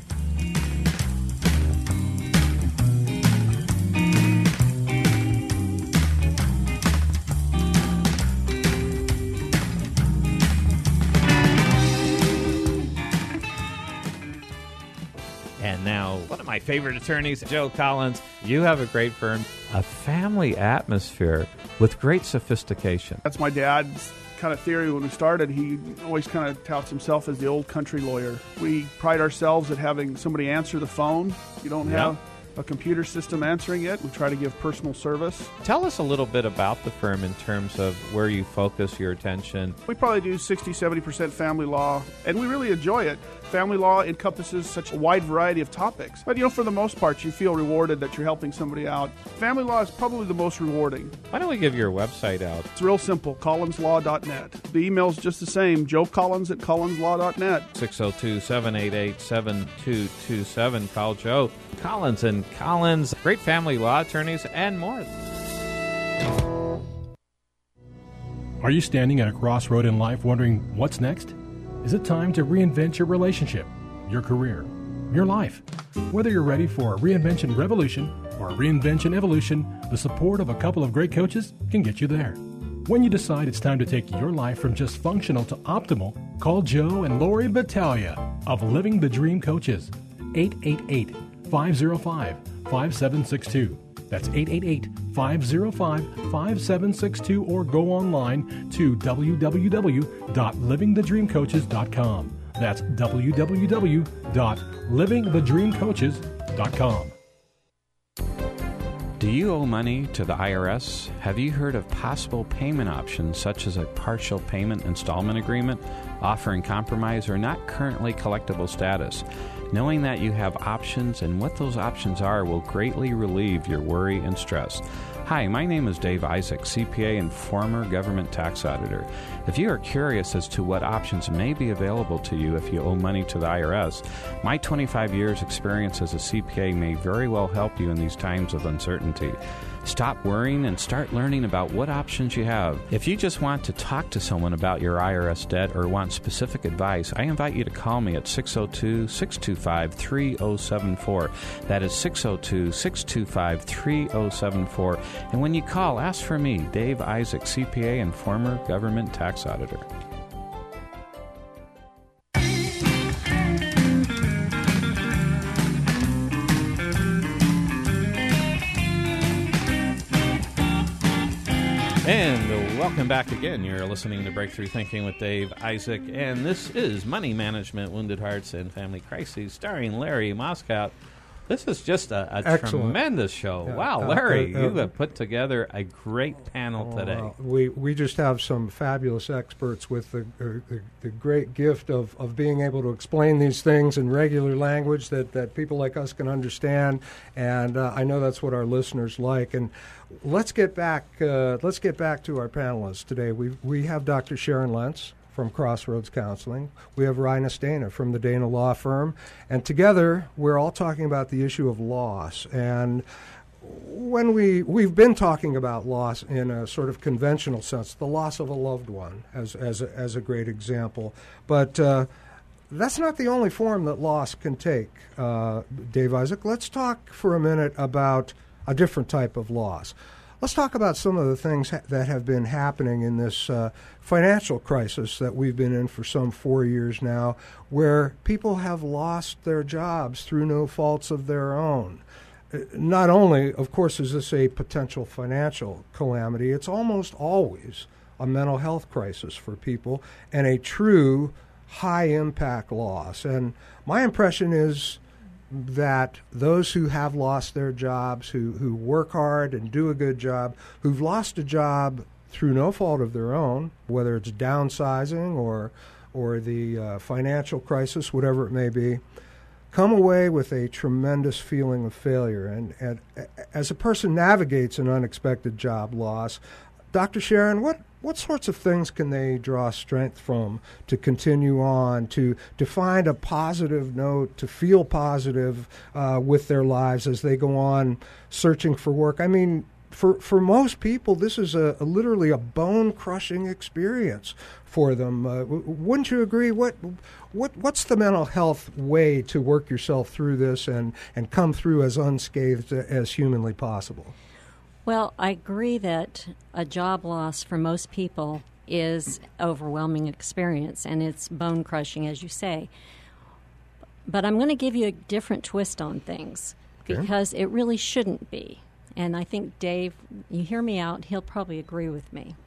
And now, one of my favorite attorneys, Joe Collins. You have a great firm, a family atmosphere with great sophistication. That's my dad's kind of theory when we started. He always kind of touts himself as the old country lawyer. We pride ourselves at having somebody answer the phone. You don't yep. have a computer system answering it. We try to give personal service. Tell us a little bit about the firm in terms of where you focus your attention. We probably do sixty, seventy percent family law, and we really enjoy it. Family law encompasses such a wide variety of topics. But, you know, for the most part, you feel rewarded that you're helping somebody out. Family law is probably the most rewarding. Why don't we give your website out? It's real simple, collins law dot net. The email's just the same, joe collins at collins law dot net. six oh two, seven eight eight, seven two two seven. Call Joe Collins and Collins. Great family law attorneys and more. Are you standing at a crossroad in life wondering what's next? Is it time to reinvent your relationship, your career, your life? Whether you're ready for a reinvention revolution or a reinvention evolution, the support of a couple of great coaches can get you there. When you decide it's time to take your life from just functional to optimal, call Joe and Lori Battaglia of Living the Dream Coaches, eight eight eight, five oh five, five seven six two. That's eight eight eight, five oh five, five seven six two, or go online to w w w dot living the dream coaches dot com. That's w w w dot living the dream coaches dot com. Do you owe money to the I R S? Have you heard of possible payment options such as a partial payment installment agreement, offering compromise or not currently collectible status? Knowing that you have options and what those options are will greatly relieve your worry and stress. Hi, my name is Dave Isaac, C P A and former government tax auditor. If you are curious as to what options may be available to you if you owe money to the I R S, my twenty-five years experience as a C P A may very well help you in these times of uncertainty. Stop worrying and start learning about what options you have. If you just want to talk to someone about your I R S debt or want specific advice, I invite you to call me at six oh two, six two five, three oh seven four. That is six oh two, six two five, three oh seven four. And when you call, ask for me, Dave Isaac, C P A and former government tax auditor. And welcome back again. You're listening to Breakthrough Thinking with Dave Isaac, and this is Money Management, Wounded Hearts, and Family Crises, starring Larry Moscott. This is just a, a Excellent. tremendous show. Yeah, wow, uh, Larry, uh, uh, you have put together a great panel Oh, today. well, we we just have some fabulous experts with the, uh, the the great gift of, of being able to explain these things in regular language that, that people like us can understand, and uh, I know that's what our listeners like. And let's get back uh, let's get back to our panelists today. We we have Doctor Sharon Lentz from Crossroads Counseling. We have Rhinus Dana from the Dana Law Firm. And together, we're all talking about the issue of loss. And when we, we've been talking about loss in a sort of conventional sense, the loss of a loved one as, as, a, as a great example. But uh, that's not the only form that loss can take, uh, Dave Isaac. Let's talk for a minute about a different type of loss. Let's talk about some of the things ha- that have been happening in this uh, financial crisis that we've been in for some four years now, where people have lost their jobs through no faults of their own. Uh, not only, of course, is this a potential financial calamity, it's almost always a mental health crisis for people and a true high-impact loss. And my impression is that those who have lost their jobs, who, who work hard and do a good job, who've lost a job through no fault of their own, whether it's downsizing or or the uh, financial crisis, whatever it may be, come away with a tremendous feeling of failure. And, and as a person navigates an unexpected job loss, Doctor Sharon, what What sorts of things can they draw strength from to continue on, to to find a positive note, to feel positive uh, with their lives as they go on searching for work? I mean, for for most people, this is a, a literally a bone-crushing experience for them. Uh, w- wouldn't you agree? What what what's the mental health way to work yourself through this and, and come through as unscathed as humanly possible? Well, I agree that a job loss for most people is overwhelming experience, and it's bone-crushing, as you say. But I'm going to give you a different twist on things, okay, because it really shouldn't be. And I think, Dave, you hear me out, he'll probably agree with me.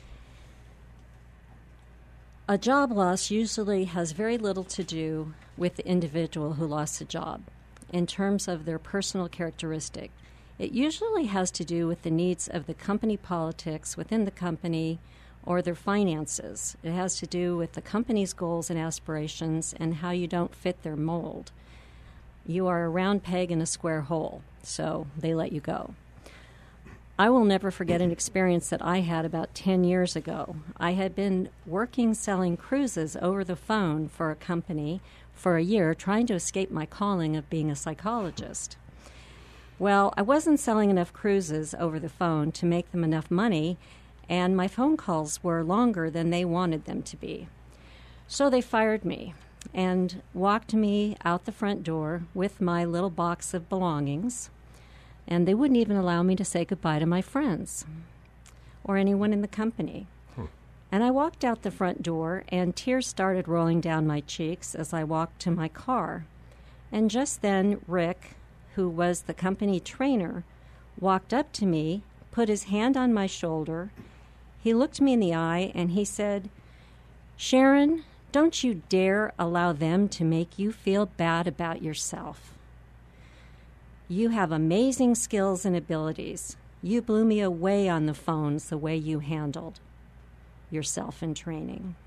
A job loss usually has very little to do with the individual who lost the job in terms of their personal characteristic. It usually has to do with the needs of the company politics within the company or their finances. It has to do with the company's goals and aspirations and how you don't fit their mold. You are a round peg in a square hole, so they let you go. I will never forget an experience that I had about ten years ago. I had been working selling cruises over the phone for a company for a year, trying to escape my calling of being a psychologist. Well, I wasn't selling enough cruises over the phone to make them enough money, and my phone calls were longer than they wanted them to be. So they fired me and walked me out the front door with my little box of belongings, and they wouldn't even allow me to say goodbye to my friends or anyone in the company. Hmm. And I walked out the front door, and tears started rolling down my cheeks as I walked to my car. And just then, Rick, who was the company trainer, walked up to me, put his hand on my shoulder. He looked me in the eye and he said, "Sharon, don't you dare allow them to make you feel bad about yourself. You have amazing skills and abilities. You blew me away on the phones the way you handled yourself in training."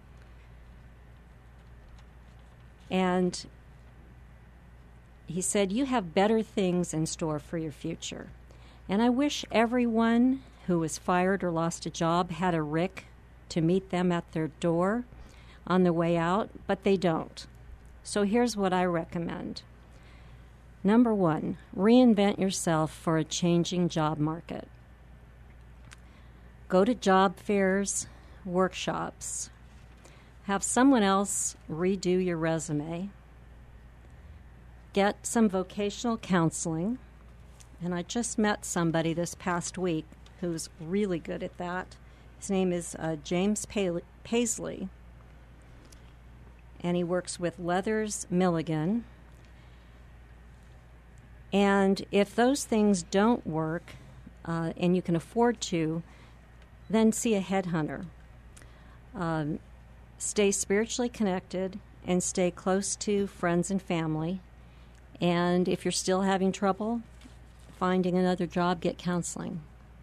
And he said, "You have better things in store for your future." And I wish everyone who was fired or lost a job had a Rick to meet them at their door on their way out, but they don't. So here's what I recommend. Number one, reinvent yourself for a changing job market. Go to job fairs, workshops. Have someone else redo your resume. Get some vocational counseling. And I just met somebody this past week who's really good at that. His name is uh, James pa- Paisley, and he works with Leathers Milligan. And if those things don't work, uh, and you can afford to, then see a headhunter. Um, stay spiritually connected and stay close to friends and family. And if you're still having trouble finding another job, get counseling.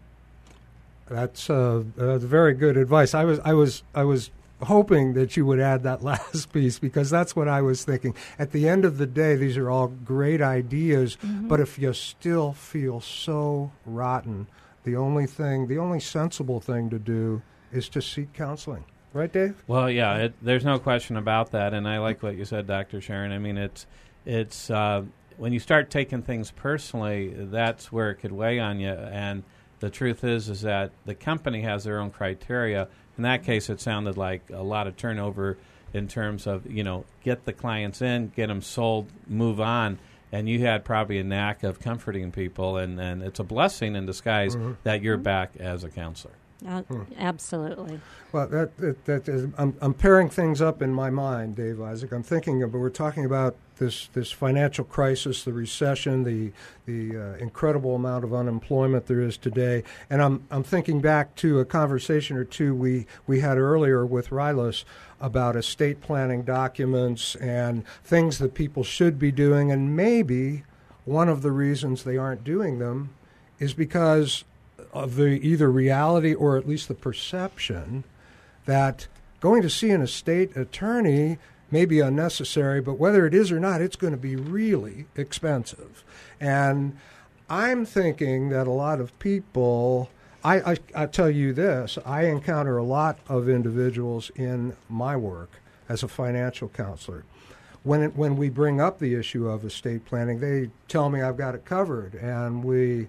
That's uh, uh, very good advice. I was, I was, I was hoping that you would add that last piece, because that's what I was thinking. At the end of the day, these are all great ideas, mm-hmm. but if you still feel so rotten, the only thing, the only sensible thing to do is to seek counseling. Right, Dave? Well, yeah, it, there's no question about that, and I like what you said, Doctor Sharon. I mean, it's it's uh, when you start taking things personally, that's where it could weigh on you. And the truth is, is that the company has their own criteria. In that case, it sounded like a lot of turnover in terms of, you know, get the clients in, get them sold, move on. And you had probably a knack of comforting people, and, and it's a blessing in disguise mm-hmm. that you're back as a counselor. Uh, hmm. Absolutely. Well, that, that, that is, I'm, I'm pairing things up in my mind, Dave Isaac. I'm thinking of, we're talking about this this financial crisis, the recession, the the uh, incredible amount of unemployment there is today, and I'm I'm thinking back to a conversation or two we we had earlier with Rylas about estate planning documents and things that people should be doing, and maybe one of the reasons they aren't doing them is because of the either reality or at least the perception that going to see an estate attorney may be unnecessary, but whether it is or not, it's going to be really expensive. And I'm thinking that a lot of people, I, I, I tell you this, I encounter a lot of individuals in my work as a financial counselor. When it, when we bring up the issue of estate planning, they tell me I've got it covered, and we,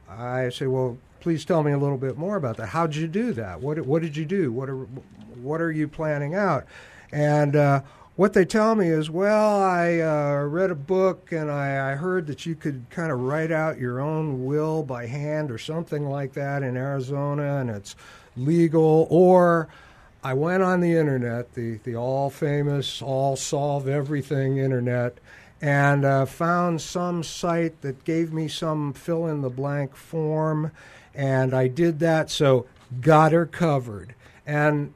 I say, well, please tell me a little bit more about that. How did you do that? What what did you do? What are what are you planning out? And uh, what they tell me is, well, I uh, read a book and I, I heard that you could kind of write out your own will by hand or something like that in Arizona, and it's legal. Or I went on the internet, the the all famous, all solve everything internet, and uh, found some site that gave me some fill in the blank form. And I did that, so got her covered. And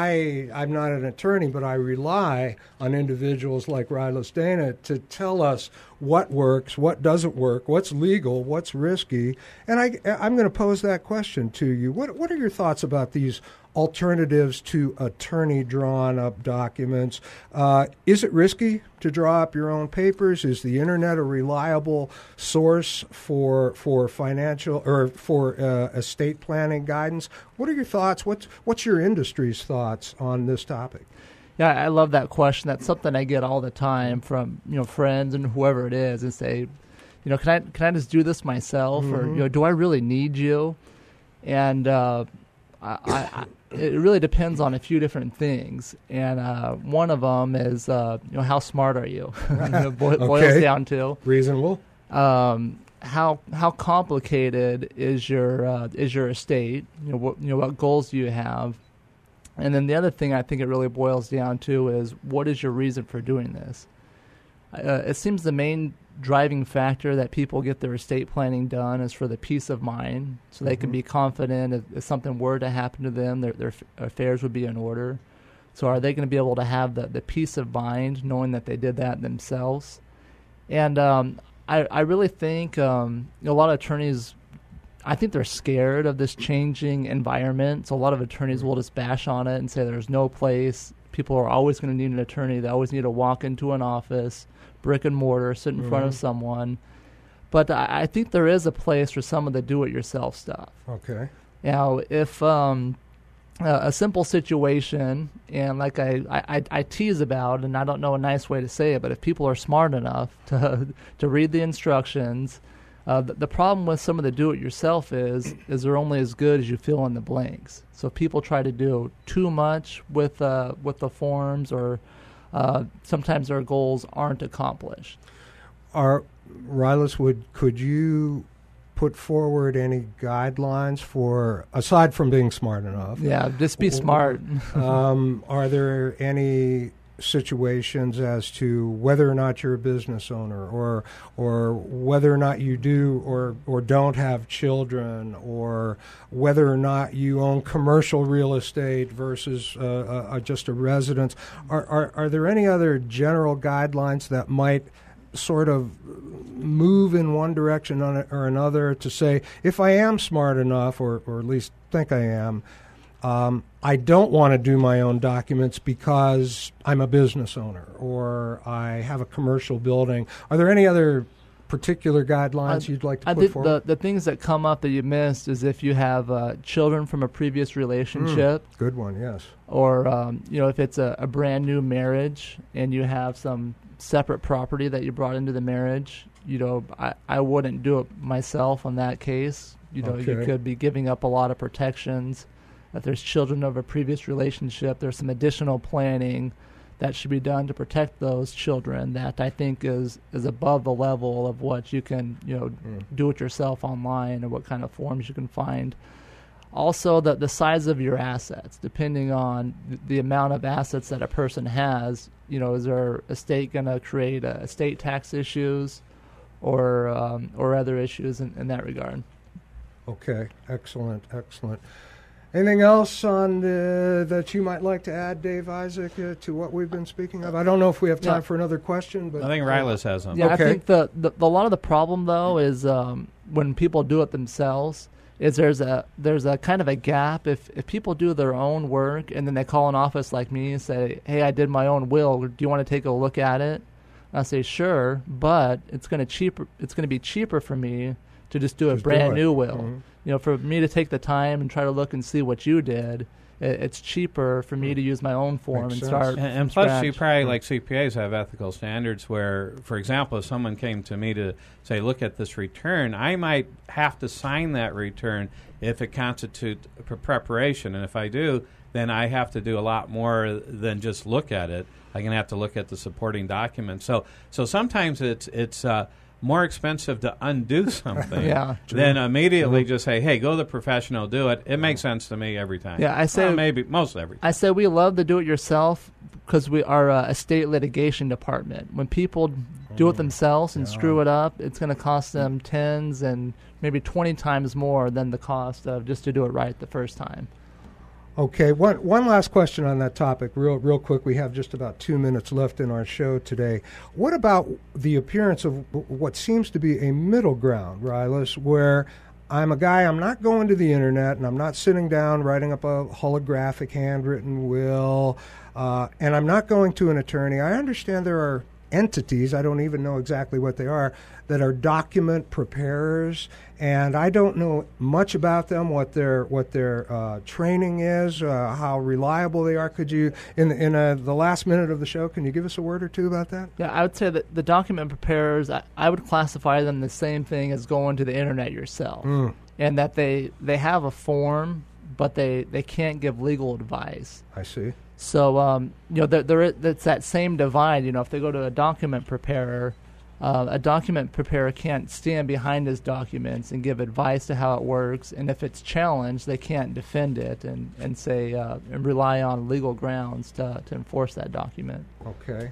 I, I'm not an attorney, but I rely on individuals like Rylas Dana to tell us what works, what doesn't work, what's legal, what's risky. And I, I'm going to pose that question to you. What, what are your thoughts about these alternatives to attorney-drawn-up documents? Uh, is it risky to draw up your own papers? Is the internet a reliable source for for financial or for uh, estate planning guidance? What are your thoughts? What's what's your industry's thoughts on this topic? Yeah, I love that question. That's something I get all the time from, you know, friends and whoever it is, and say, you know, can I can I just do this myself, mm-hmm. or, you know, do I really need you? And uh, I, I, it really depends on a few different things, and uh, one of them is, uh, you know, how smart are you? you know, bo- okay. Boils down to reasonable. Um, how how complicated is your uh, is your estate? You know, what, you know, what goals do you have? And then the other thing I think it really boils down to is, what is your reason for doing this? Uh, it seems the main driving factor that people get their estate planning done is for the peace of mind, so they mm-hmm. can be confident if, if something were to happen to them, their, their affairs would be in order. So are they going to be able to have the, the peace of mind knowing that they did that themselves? And um, I, I really think um, you know, a lot of attorneys, I think they're scared of this changing environment. So a lot of attorneys will just bash on it and say there's no place. People are always going to need an attorney. They always need to walk into an office, brick and mortar, sit in mm-hmm. front of someone. But I, I think there is a place for some of the do-it-yourself stuff. Okay. You know, if um, uh, a simple situation, and like I, I, I tease about, and I don't know a nice way to say it, but if people are smart enough to to read the instructions, uh, the, the problem with some of the do-it-yourself is is they're only as good as you fill in the blanks. So if people try to do too much with uh, with the forms, or uh, sometimes their goals aren't accomplished. Are Rylas, would could you put forward any guidelines for, aside from being smart enough? Yeah, just be smart. um, are there any situations as to whether or not you're a business owner, or or whether or not you do or or don't have children, or whether or not you own commercial real estate versus uh, uh, just a residence? Are, are are there any other general guidelines that might sort of move in one direction or another to say, if I am smart enough, or, or at least think I am, um, I don't want to do my own documents because I'm a business owner or I have a commercial building. Are there any other particular guidelines I, you'd like to I put think forward? The, the things that come up that you missed is if you have uh, children from a previous relationship. Mm, good one, yes. Or, um, you know, if it's a, a brand new marriage and you have some separate property that you brought into the marriage, you know, I, I wouldn't do it myself on that case. You know, Okay. you could be giving up a lot of protections. If there's children of a previous relationship, there's some additional planning that should be done to protect those children that I think is, is above the level of what you can, you know, Mm. do it yourself online or what kind of forms you can find. Also, the, the size of your assets, depending on th- the amount of assets that a person has, you know, is their estate going to create uh, estate tax issues or um, or other issues in, in that regard? Okay, excellent, excellent. Anything else on the, that you might like to add, Dave Isaac, uh, to what we've been speaking of? I don't know if we have time Yeah. for another question, but I think Rylas has them. Yeah, Okay. I think the, the, the a lot of the problem though is um, when people do it themselves. Is there's a there's a kind of a gap if if people do their own work and then they call an office like me and say, hey, I did my own will. Do you want to take a look at it? I say sure, but it's going to cheaper. It's going to be cheaper for me to just do a Just do brand it. new will. Mhm. You know, for me to take the time and try to look and see what you did, it, it's cheaper for me to use my own form Makes and sense. start. And, and from plus, you scratch. probably, like C P As, have ethical standards where, for example, if someone came to me to say, look at this return, I might have to sign that return if it constitutes pre- preparation. And if I do, then I have to do a lot more than just look at it. I'm going to have to look at the supporting documents. So so sometimes it's it's uh, more expensive to undo something Yeah. than immediately just say, hey, go to the professional, do it. It makes sense to me every time. Yeah, I say- Well, maybe most every time. I say we love the do-it-yourself because we are a estate litigation department. When people do it themselves and Yeah. screw it up, it's going to cost them tens and maybe twenty times more than the cost of just to do it right the first time. Okay, one one last question on that topic, real real quick. We have just about two minutes left in our show today. What about the appearance of w- what seems to be a middle ground, Rylas, where I'm a guy, I'm not going to the internet, and I'm not sitting down writing up a holographic handwritten will, uh, and I'm not going to an attorney. I understand there are entities, I don't even know exactly what they are, that are document preparers, and I don't know much about them, what their what their uh, training is, uh, how reliable they are. Could you, in in uh, the last minute of the show, can you give us a word or two about that? Yeah, I would say that the document preparers, I, I would classify them the same thing as going to the internet yourself, Mm. and that they, they have a form, but they, they can't give legal advice. I see. So, um, you know, there, there is, it's that same divide. You know, if they go to a document preparer, uh, a document preparer can't stand behind his documents and give advice to how it works. And if it's challenged, they can't defend it and, and say uh, and rely on legal grounds to, to enforce that document. Okay.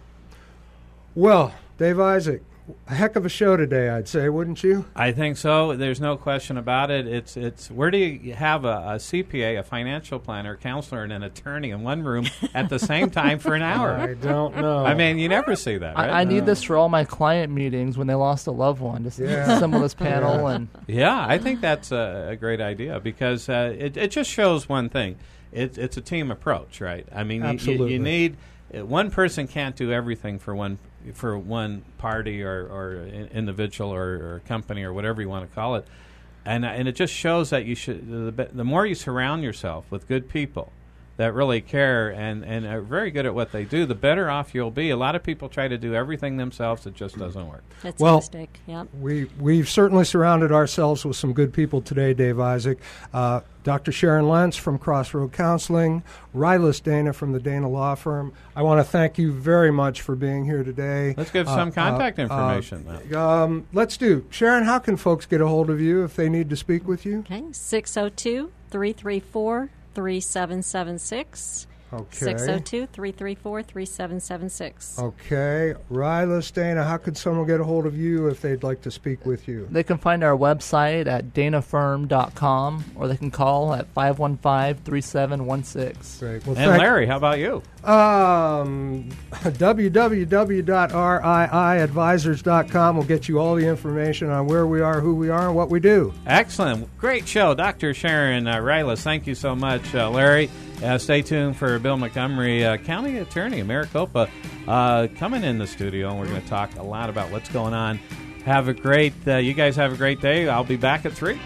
Well, Dave Isaac, a heck of a show today, I'd say, wouldn't you? I think so. There's no question about it. It's it's where do you have a, a C P A, a financial planner, counselor, and an attorney in one room at the same time for an hour? I don't know. I mean, you never see that, right? I, I need this for all my client meetings when they lost a loved one. Just Yeah. assemble this panel and Yeah, I think that's a, a great idea because uh, it it just shows one thing. It, it's a team approach, right? I mean, you- you, Absolutely. you need uh, one person can't do everything for one for one party or or in- individual or, or company or whatever you want to call it, and uh, and it just shows that you should the, be- the more you surround yourself with good people that really care and, and are very good at what they do, the better off you'll be. A lot of people try to do everything themselves. It just doesn't work. That's Well- a mistake. Yep. We, we've certainly surrounded ourselves with some good people today, Dave Isaac. Uh, Doctor Sharon Lentz from Crossroad Counseling, Rylas Dana from the Dana Law Firm. I want to thank you very much for being here today. Let's give Uh, some contact uh, information. uh, um, let's do. Sharon, how can folks get a hold of you if they need to speak with you? Okay, six oh two, three three four, three seven seven six. Okay. six oh two, three three four, three seven seven six. Okay. Rylas, Dana, how could someone get a hold of you if they'd like to speak with you? They can find our website at dana firm dot com, or they can call at five one five, three seven one six. Great. Well, and thank- Larry, how about you? Um, w w w dot r i i advisors dot com will get you all the information on where we are, who we are, and what we do. Excellent. Great show. Doctor Sharon uh, Rylas, thank you so much. Uh, Larry, uh, stay tuned for Bill Montgomery, uh, County Attorney of Maricopa, uh, coming in the studio, and we're going to talk a lot about what's going on. Have a great, uh, you guys have a great day. I'll be back at three.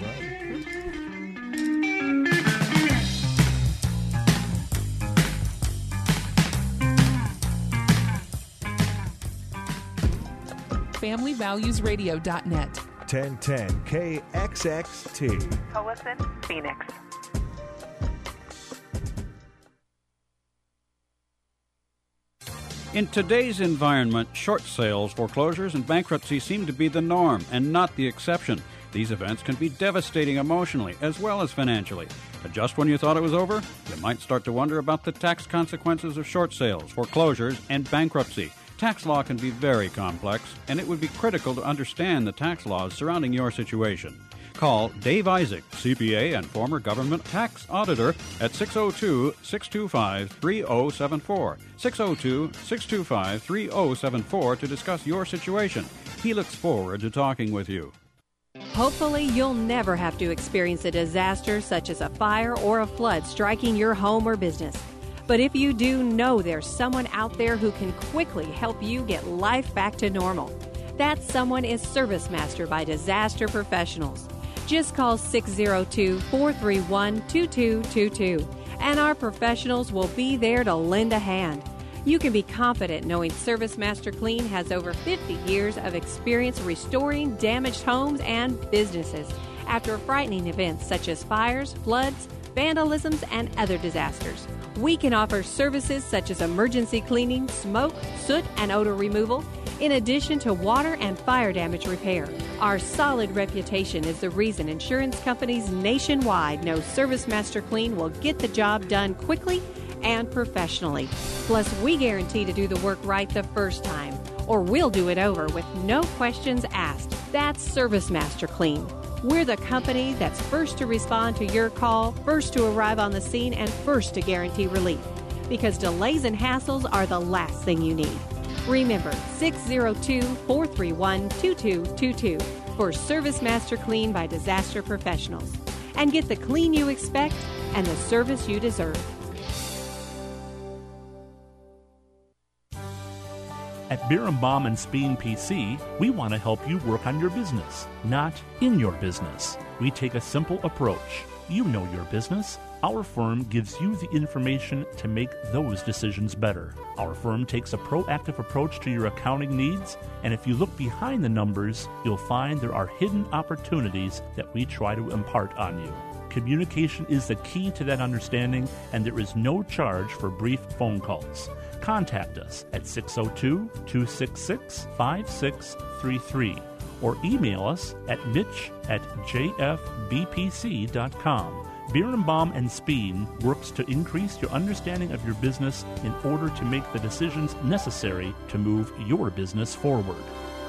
family values radio dot net. ten ten K X X T. Collison, Phoenix. In today's environment, short sales, foreclosures, and bankruptcy seem to be the norm and not the exception. These events can be devastating emotionally as well as financially. But just when you thought it was over, you might start to wonder about the tax consequences of short sales, foreclosures, and bankruptcy. Tax law can be very complex, and it would be critical to understand the tax laws surrounding your situation. Call Dave Isaac, C P A and former government tax auditor, at six oh two, six two five, three oh seven four. six oh two, six two five, three oh seven four to discuss your situation. He looks forward to talking with you. Hopefully, you'll never have to experience a disaster such as a fire or a flood striking your home or business. But if you do, know there's someone out there who can quickly help you get life back to normal. That someone is ServiceMaster by Disaster Professionals. Just call six oh two, four three one, two two two two, and our professionals will be there to lend a hand. You can be confident knowing ServiceMaster Clean has over fifty years of experience restoring damaged homes and businesses after frightening events such as fires, floods, vandalisms, and other disasters. We can offer services such as emergency cleaning, smoke, soot, and odor removal, in addition to water and fire damage repair. Our solid reputation is the reason insurance companies nationwide know ServiceMaster Clean will get the job done quickly and professionally. Plus, we guarantee to do the work right the first time, or we'll do it over with no questions asked. That's ServiceMaster Clean. We're the company that's first to respond to your call, first to arrive on the scene, and first to guarantee relief. Because delays and hassles are the last thing you need. Remember, six oh two, four three one, two two two two for ServiceMaster Clean by Disaster Professionals. And get the clean you expect and the service you deserve. At Birnbaum and Speen P C, we want to help you work on your business, not in your business. We take a simple approach. You know your business. Our firm gives you the information to make those decisions better. Our firm takes a proactive approach to your accounting needs, and if you look behind the numbers, you'll find there are hidden opportunities that we try to impart on you. Communication is the key to that understanding, and there is no charge for brief phone calls. Contact us at six oh two, two six six, five six three three or email us at mitch at j f b p c dot com. Birnbaum and Speen works to increase your understanding of your business in order to make the decisions necessary to move your business forward.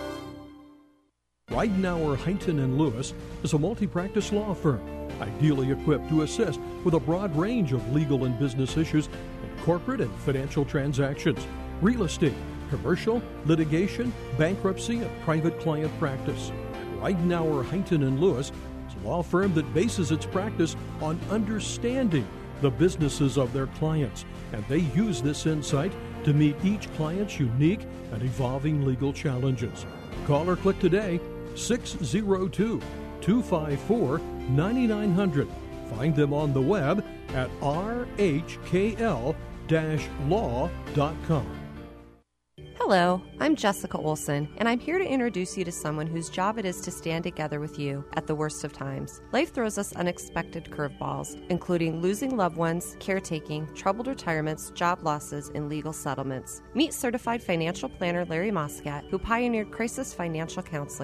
Ridenour, Huntington and Lewis is a multi-practice law firm, ideally equipped to assist with a broad range of legal and business issues in corporate and financial transactions, real estate, commercial, litigation, bankruptcy, and private client practice. Ridenour, Huntington and Lewis is a law firm that bases its practice on understanding the businesses of their clients, and they use this insight to meet each client's unique and evolving legal challenges. Call or click today, six oh two, two five four, nine nine hundred. Find them on the web at r h k l dash law dot com. Hello, I'm Jessica Olson, and I'm here to introduce you to someone whose job it is to stand together with you at the worst of times. Life throws us unexpected curveballs, including losing loved ones, caretaking, troubled retirements, job losses, and legal settlements. Meet certified financial planner Larry Moscat, who pioneered crisis financial counseling.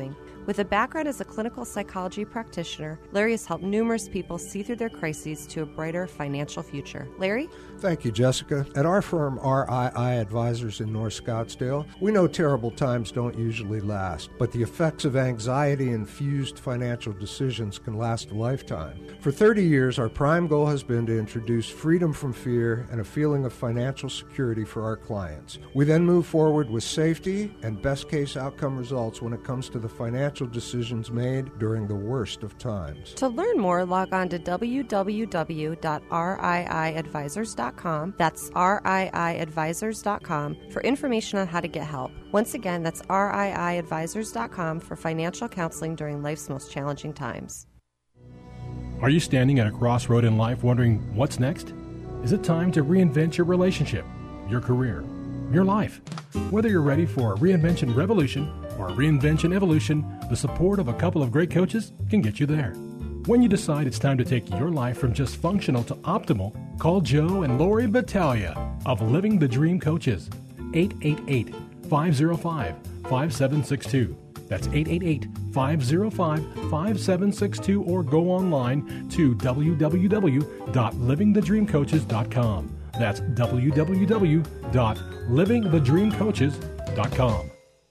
With a background as a clinical psychology practitioner, Larry has helped numerous people see through their crises to a brighter financial future. Larry? Thank you, Jessica. At our firm, R I I Advisors in North Scottsdale, we know terrible times don't usually last, but the effects of anxiety-infused financial decisions can last a lifetime. For thirty years, our prime goal has been to introduce freedom from fear and a feeling of financial security for our clients. We then move forward with safety and best-case outcome results when it comes to the financial decisions made during the worst of times. To learn more, log on to w w w dot r i i advisors dot com. That's r i i advisors dot com for information on how to get help. Once again, that's r i i advisors dot com for financial counseling during life's most challenging times. Are you standing at a crossroad in life wondering what's next? Is it time to reinvent your relationship, your career, your life? Whether you're ready for a reinvention revolution or a reinvention evolution, the support of a couple of great coaches can get you there. When you decide it's time to take your life from just functional to optimal, call Joe and Lori Battaglia of Living the Dream Coaches. eight eight eight, five oh five, five seven six two. That's eight eight eight, five oh five, five seven six two, or go online to w w w dot living the dream coaches dot com. That's w w w dot living the dream coaches dot com.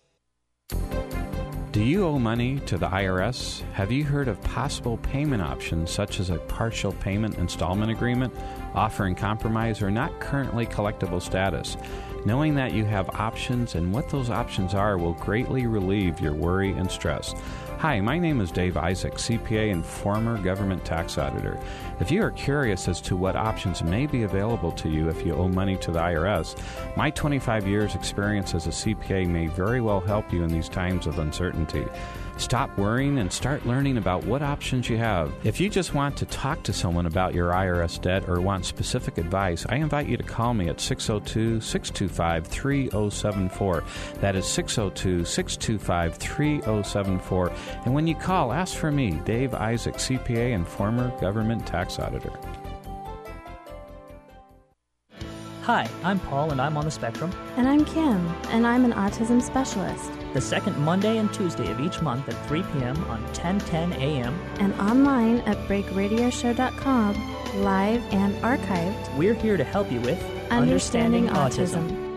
Do you owe money to the I R S? Have you heard of possible payment options such as a partial payment installment agreement, offering compromise or not currently collectible status? Knowing that you have options and what those options are will greatly relieve your worry and stress. Hi, my name is Dave Isaac, C P A and former government tax auditor. If you are curious as to what options may be available to you if you owe money to the I R S, my twenty-five years experience as a C P A may very well help you in these times of uncertainty. Stop worrying and start learning about what options you have. If you just want to talk to someone about your I R S debt or want specific advice, I invite you to call me at six oh two, six two five, three oh seven four. That is six oh two, six two five, three oh seven four. And when you call, ask for me, Dave Isaac, C P A and former government tax auditor. Hi, I'm Paul and I'm on the spectrum. And I'm Kim, and I'm an autism specialist. The second Monday and Tuesday of each month at three p.m. on ten ten a.m. and online at break radio show dot com, live and archived. We're here to help you with Understanding, Understanding Autism. autism.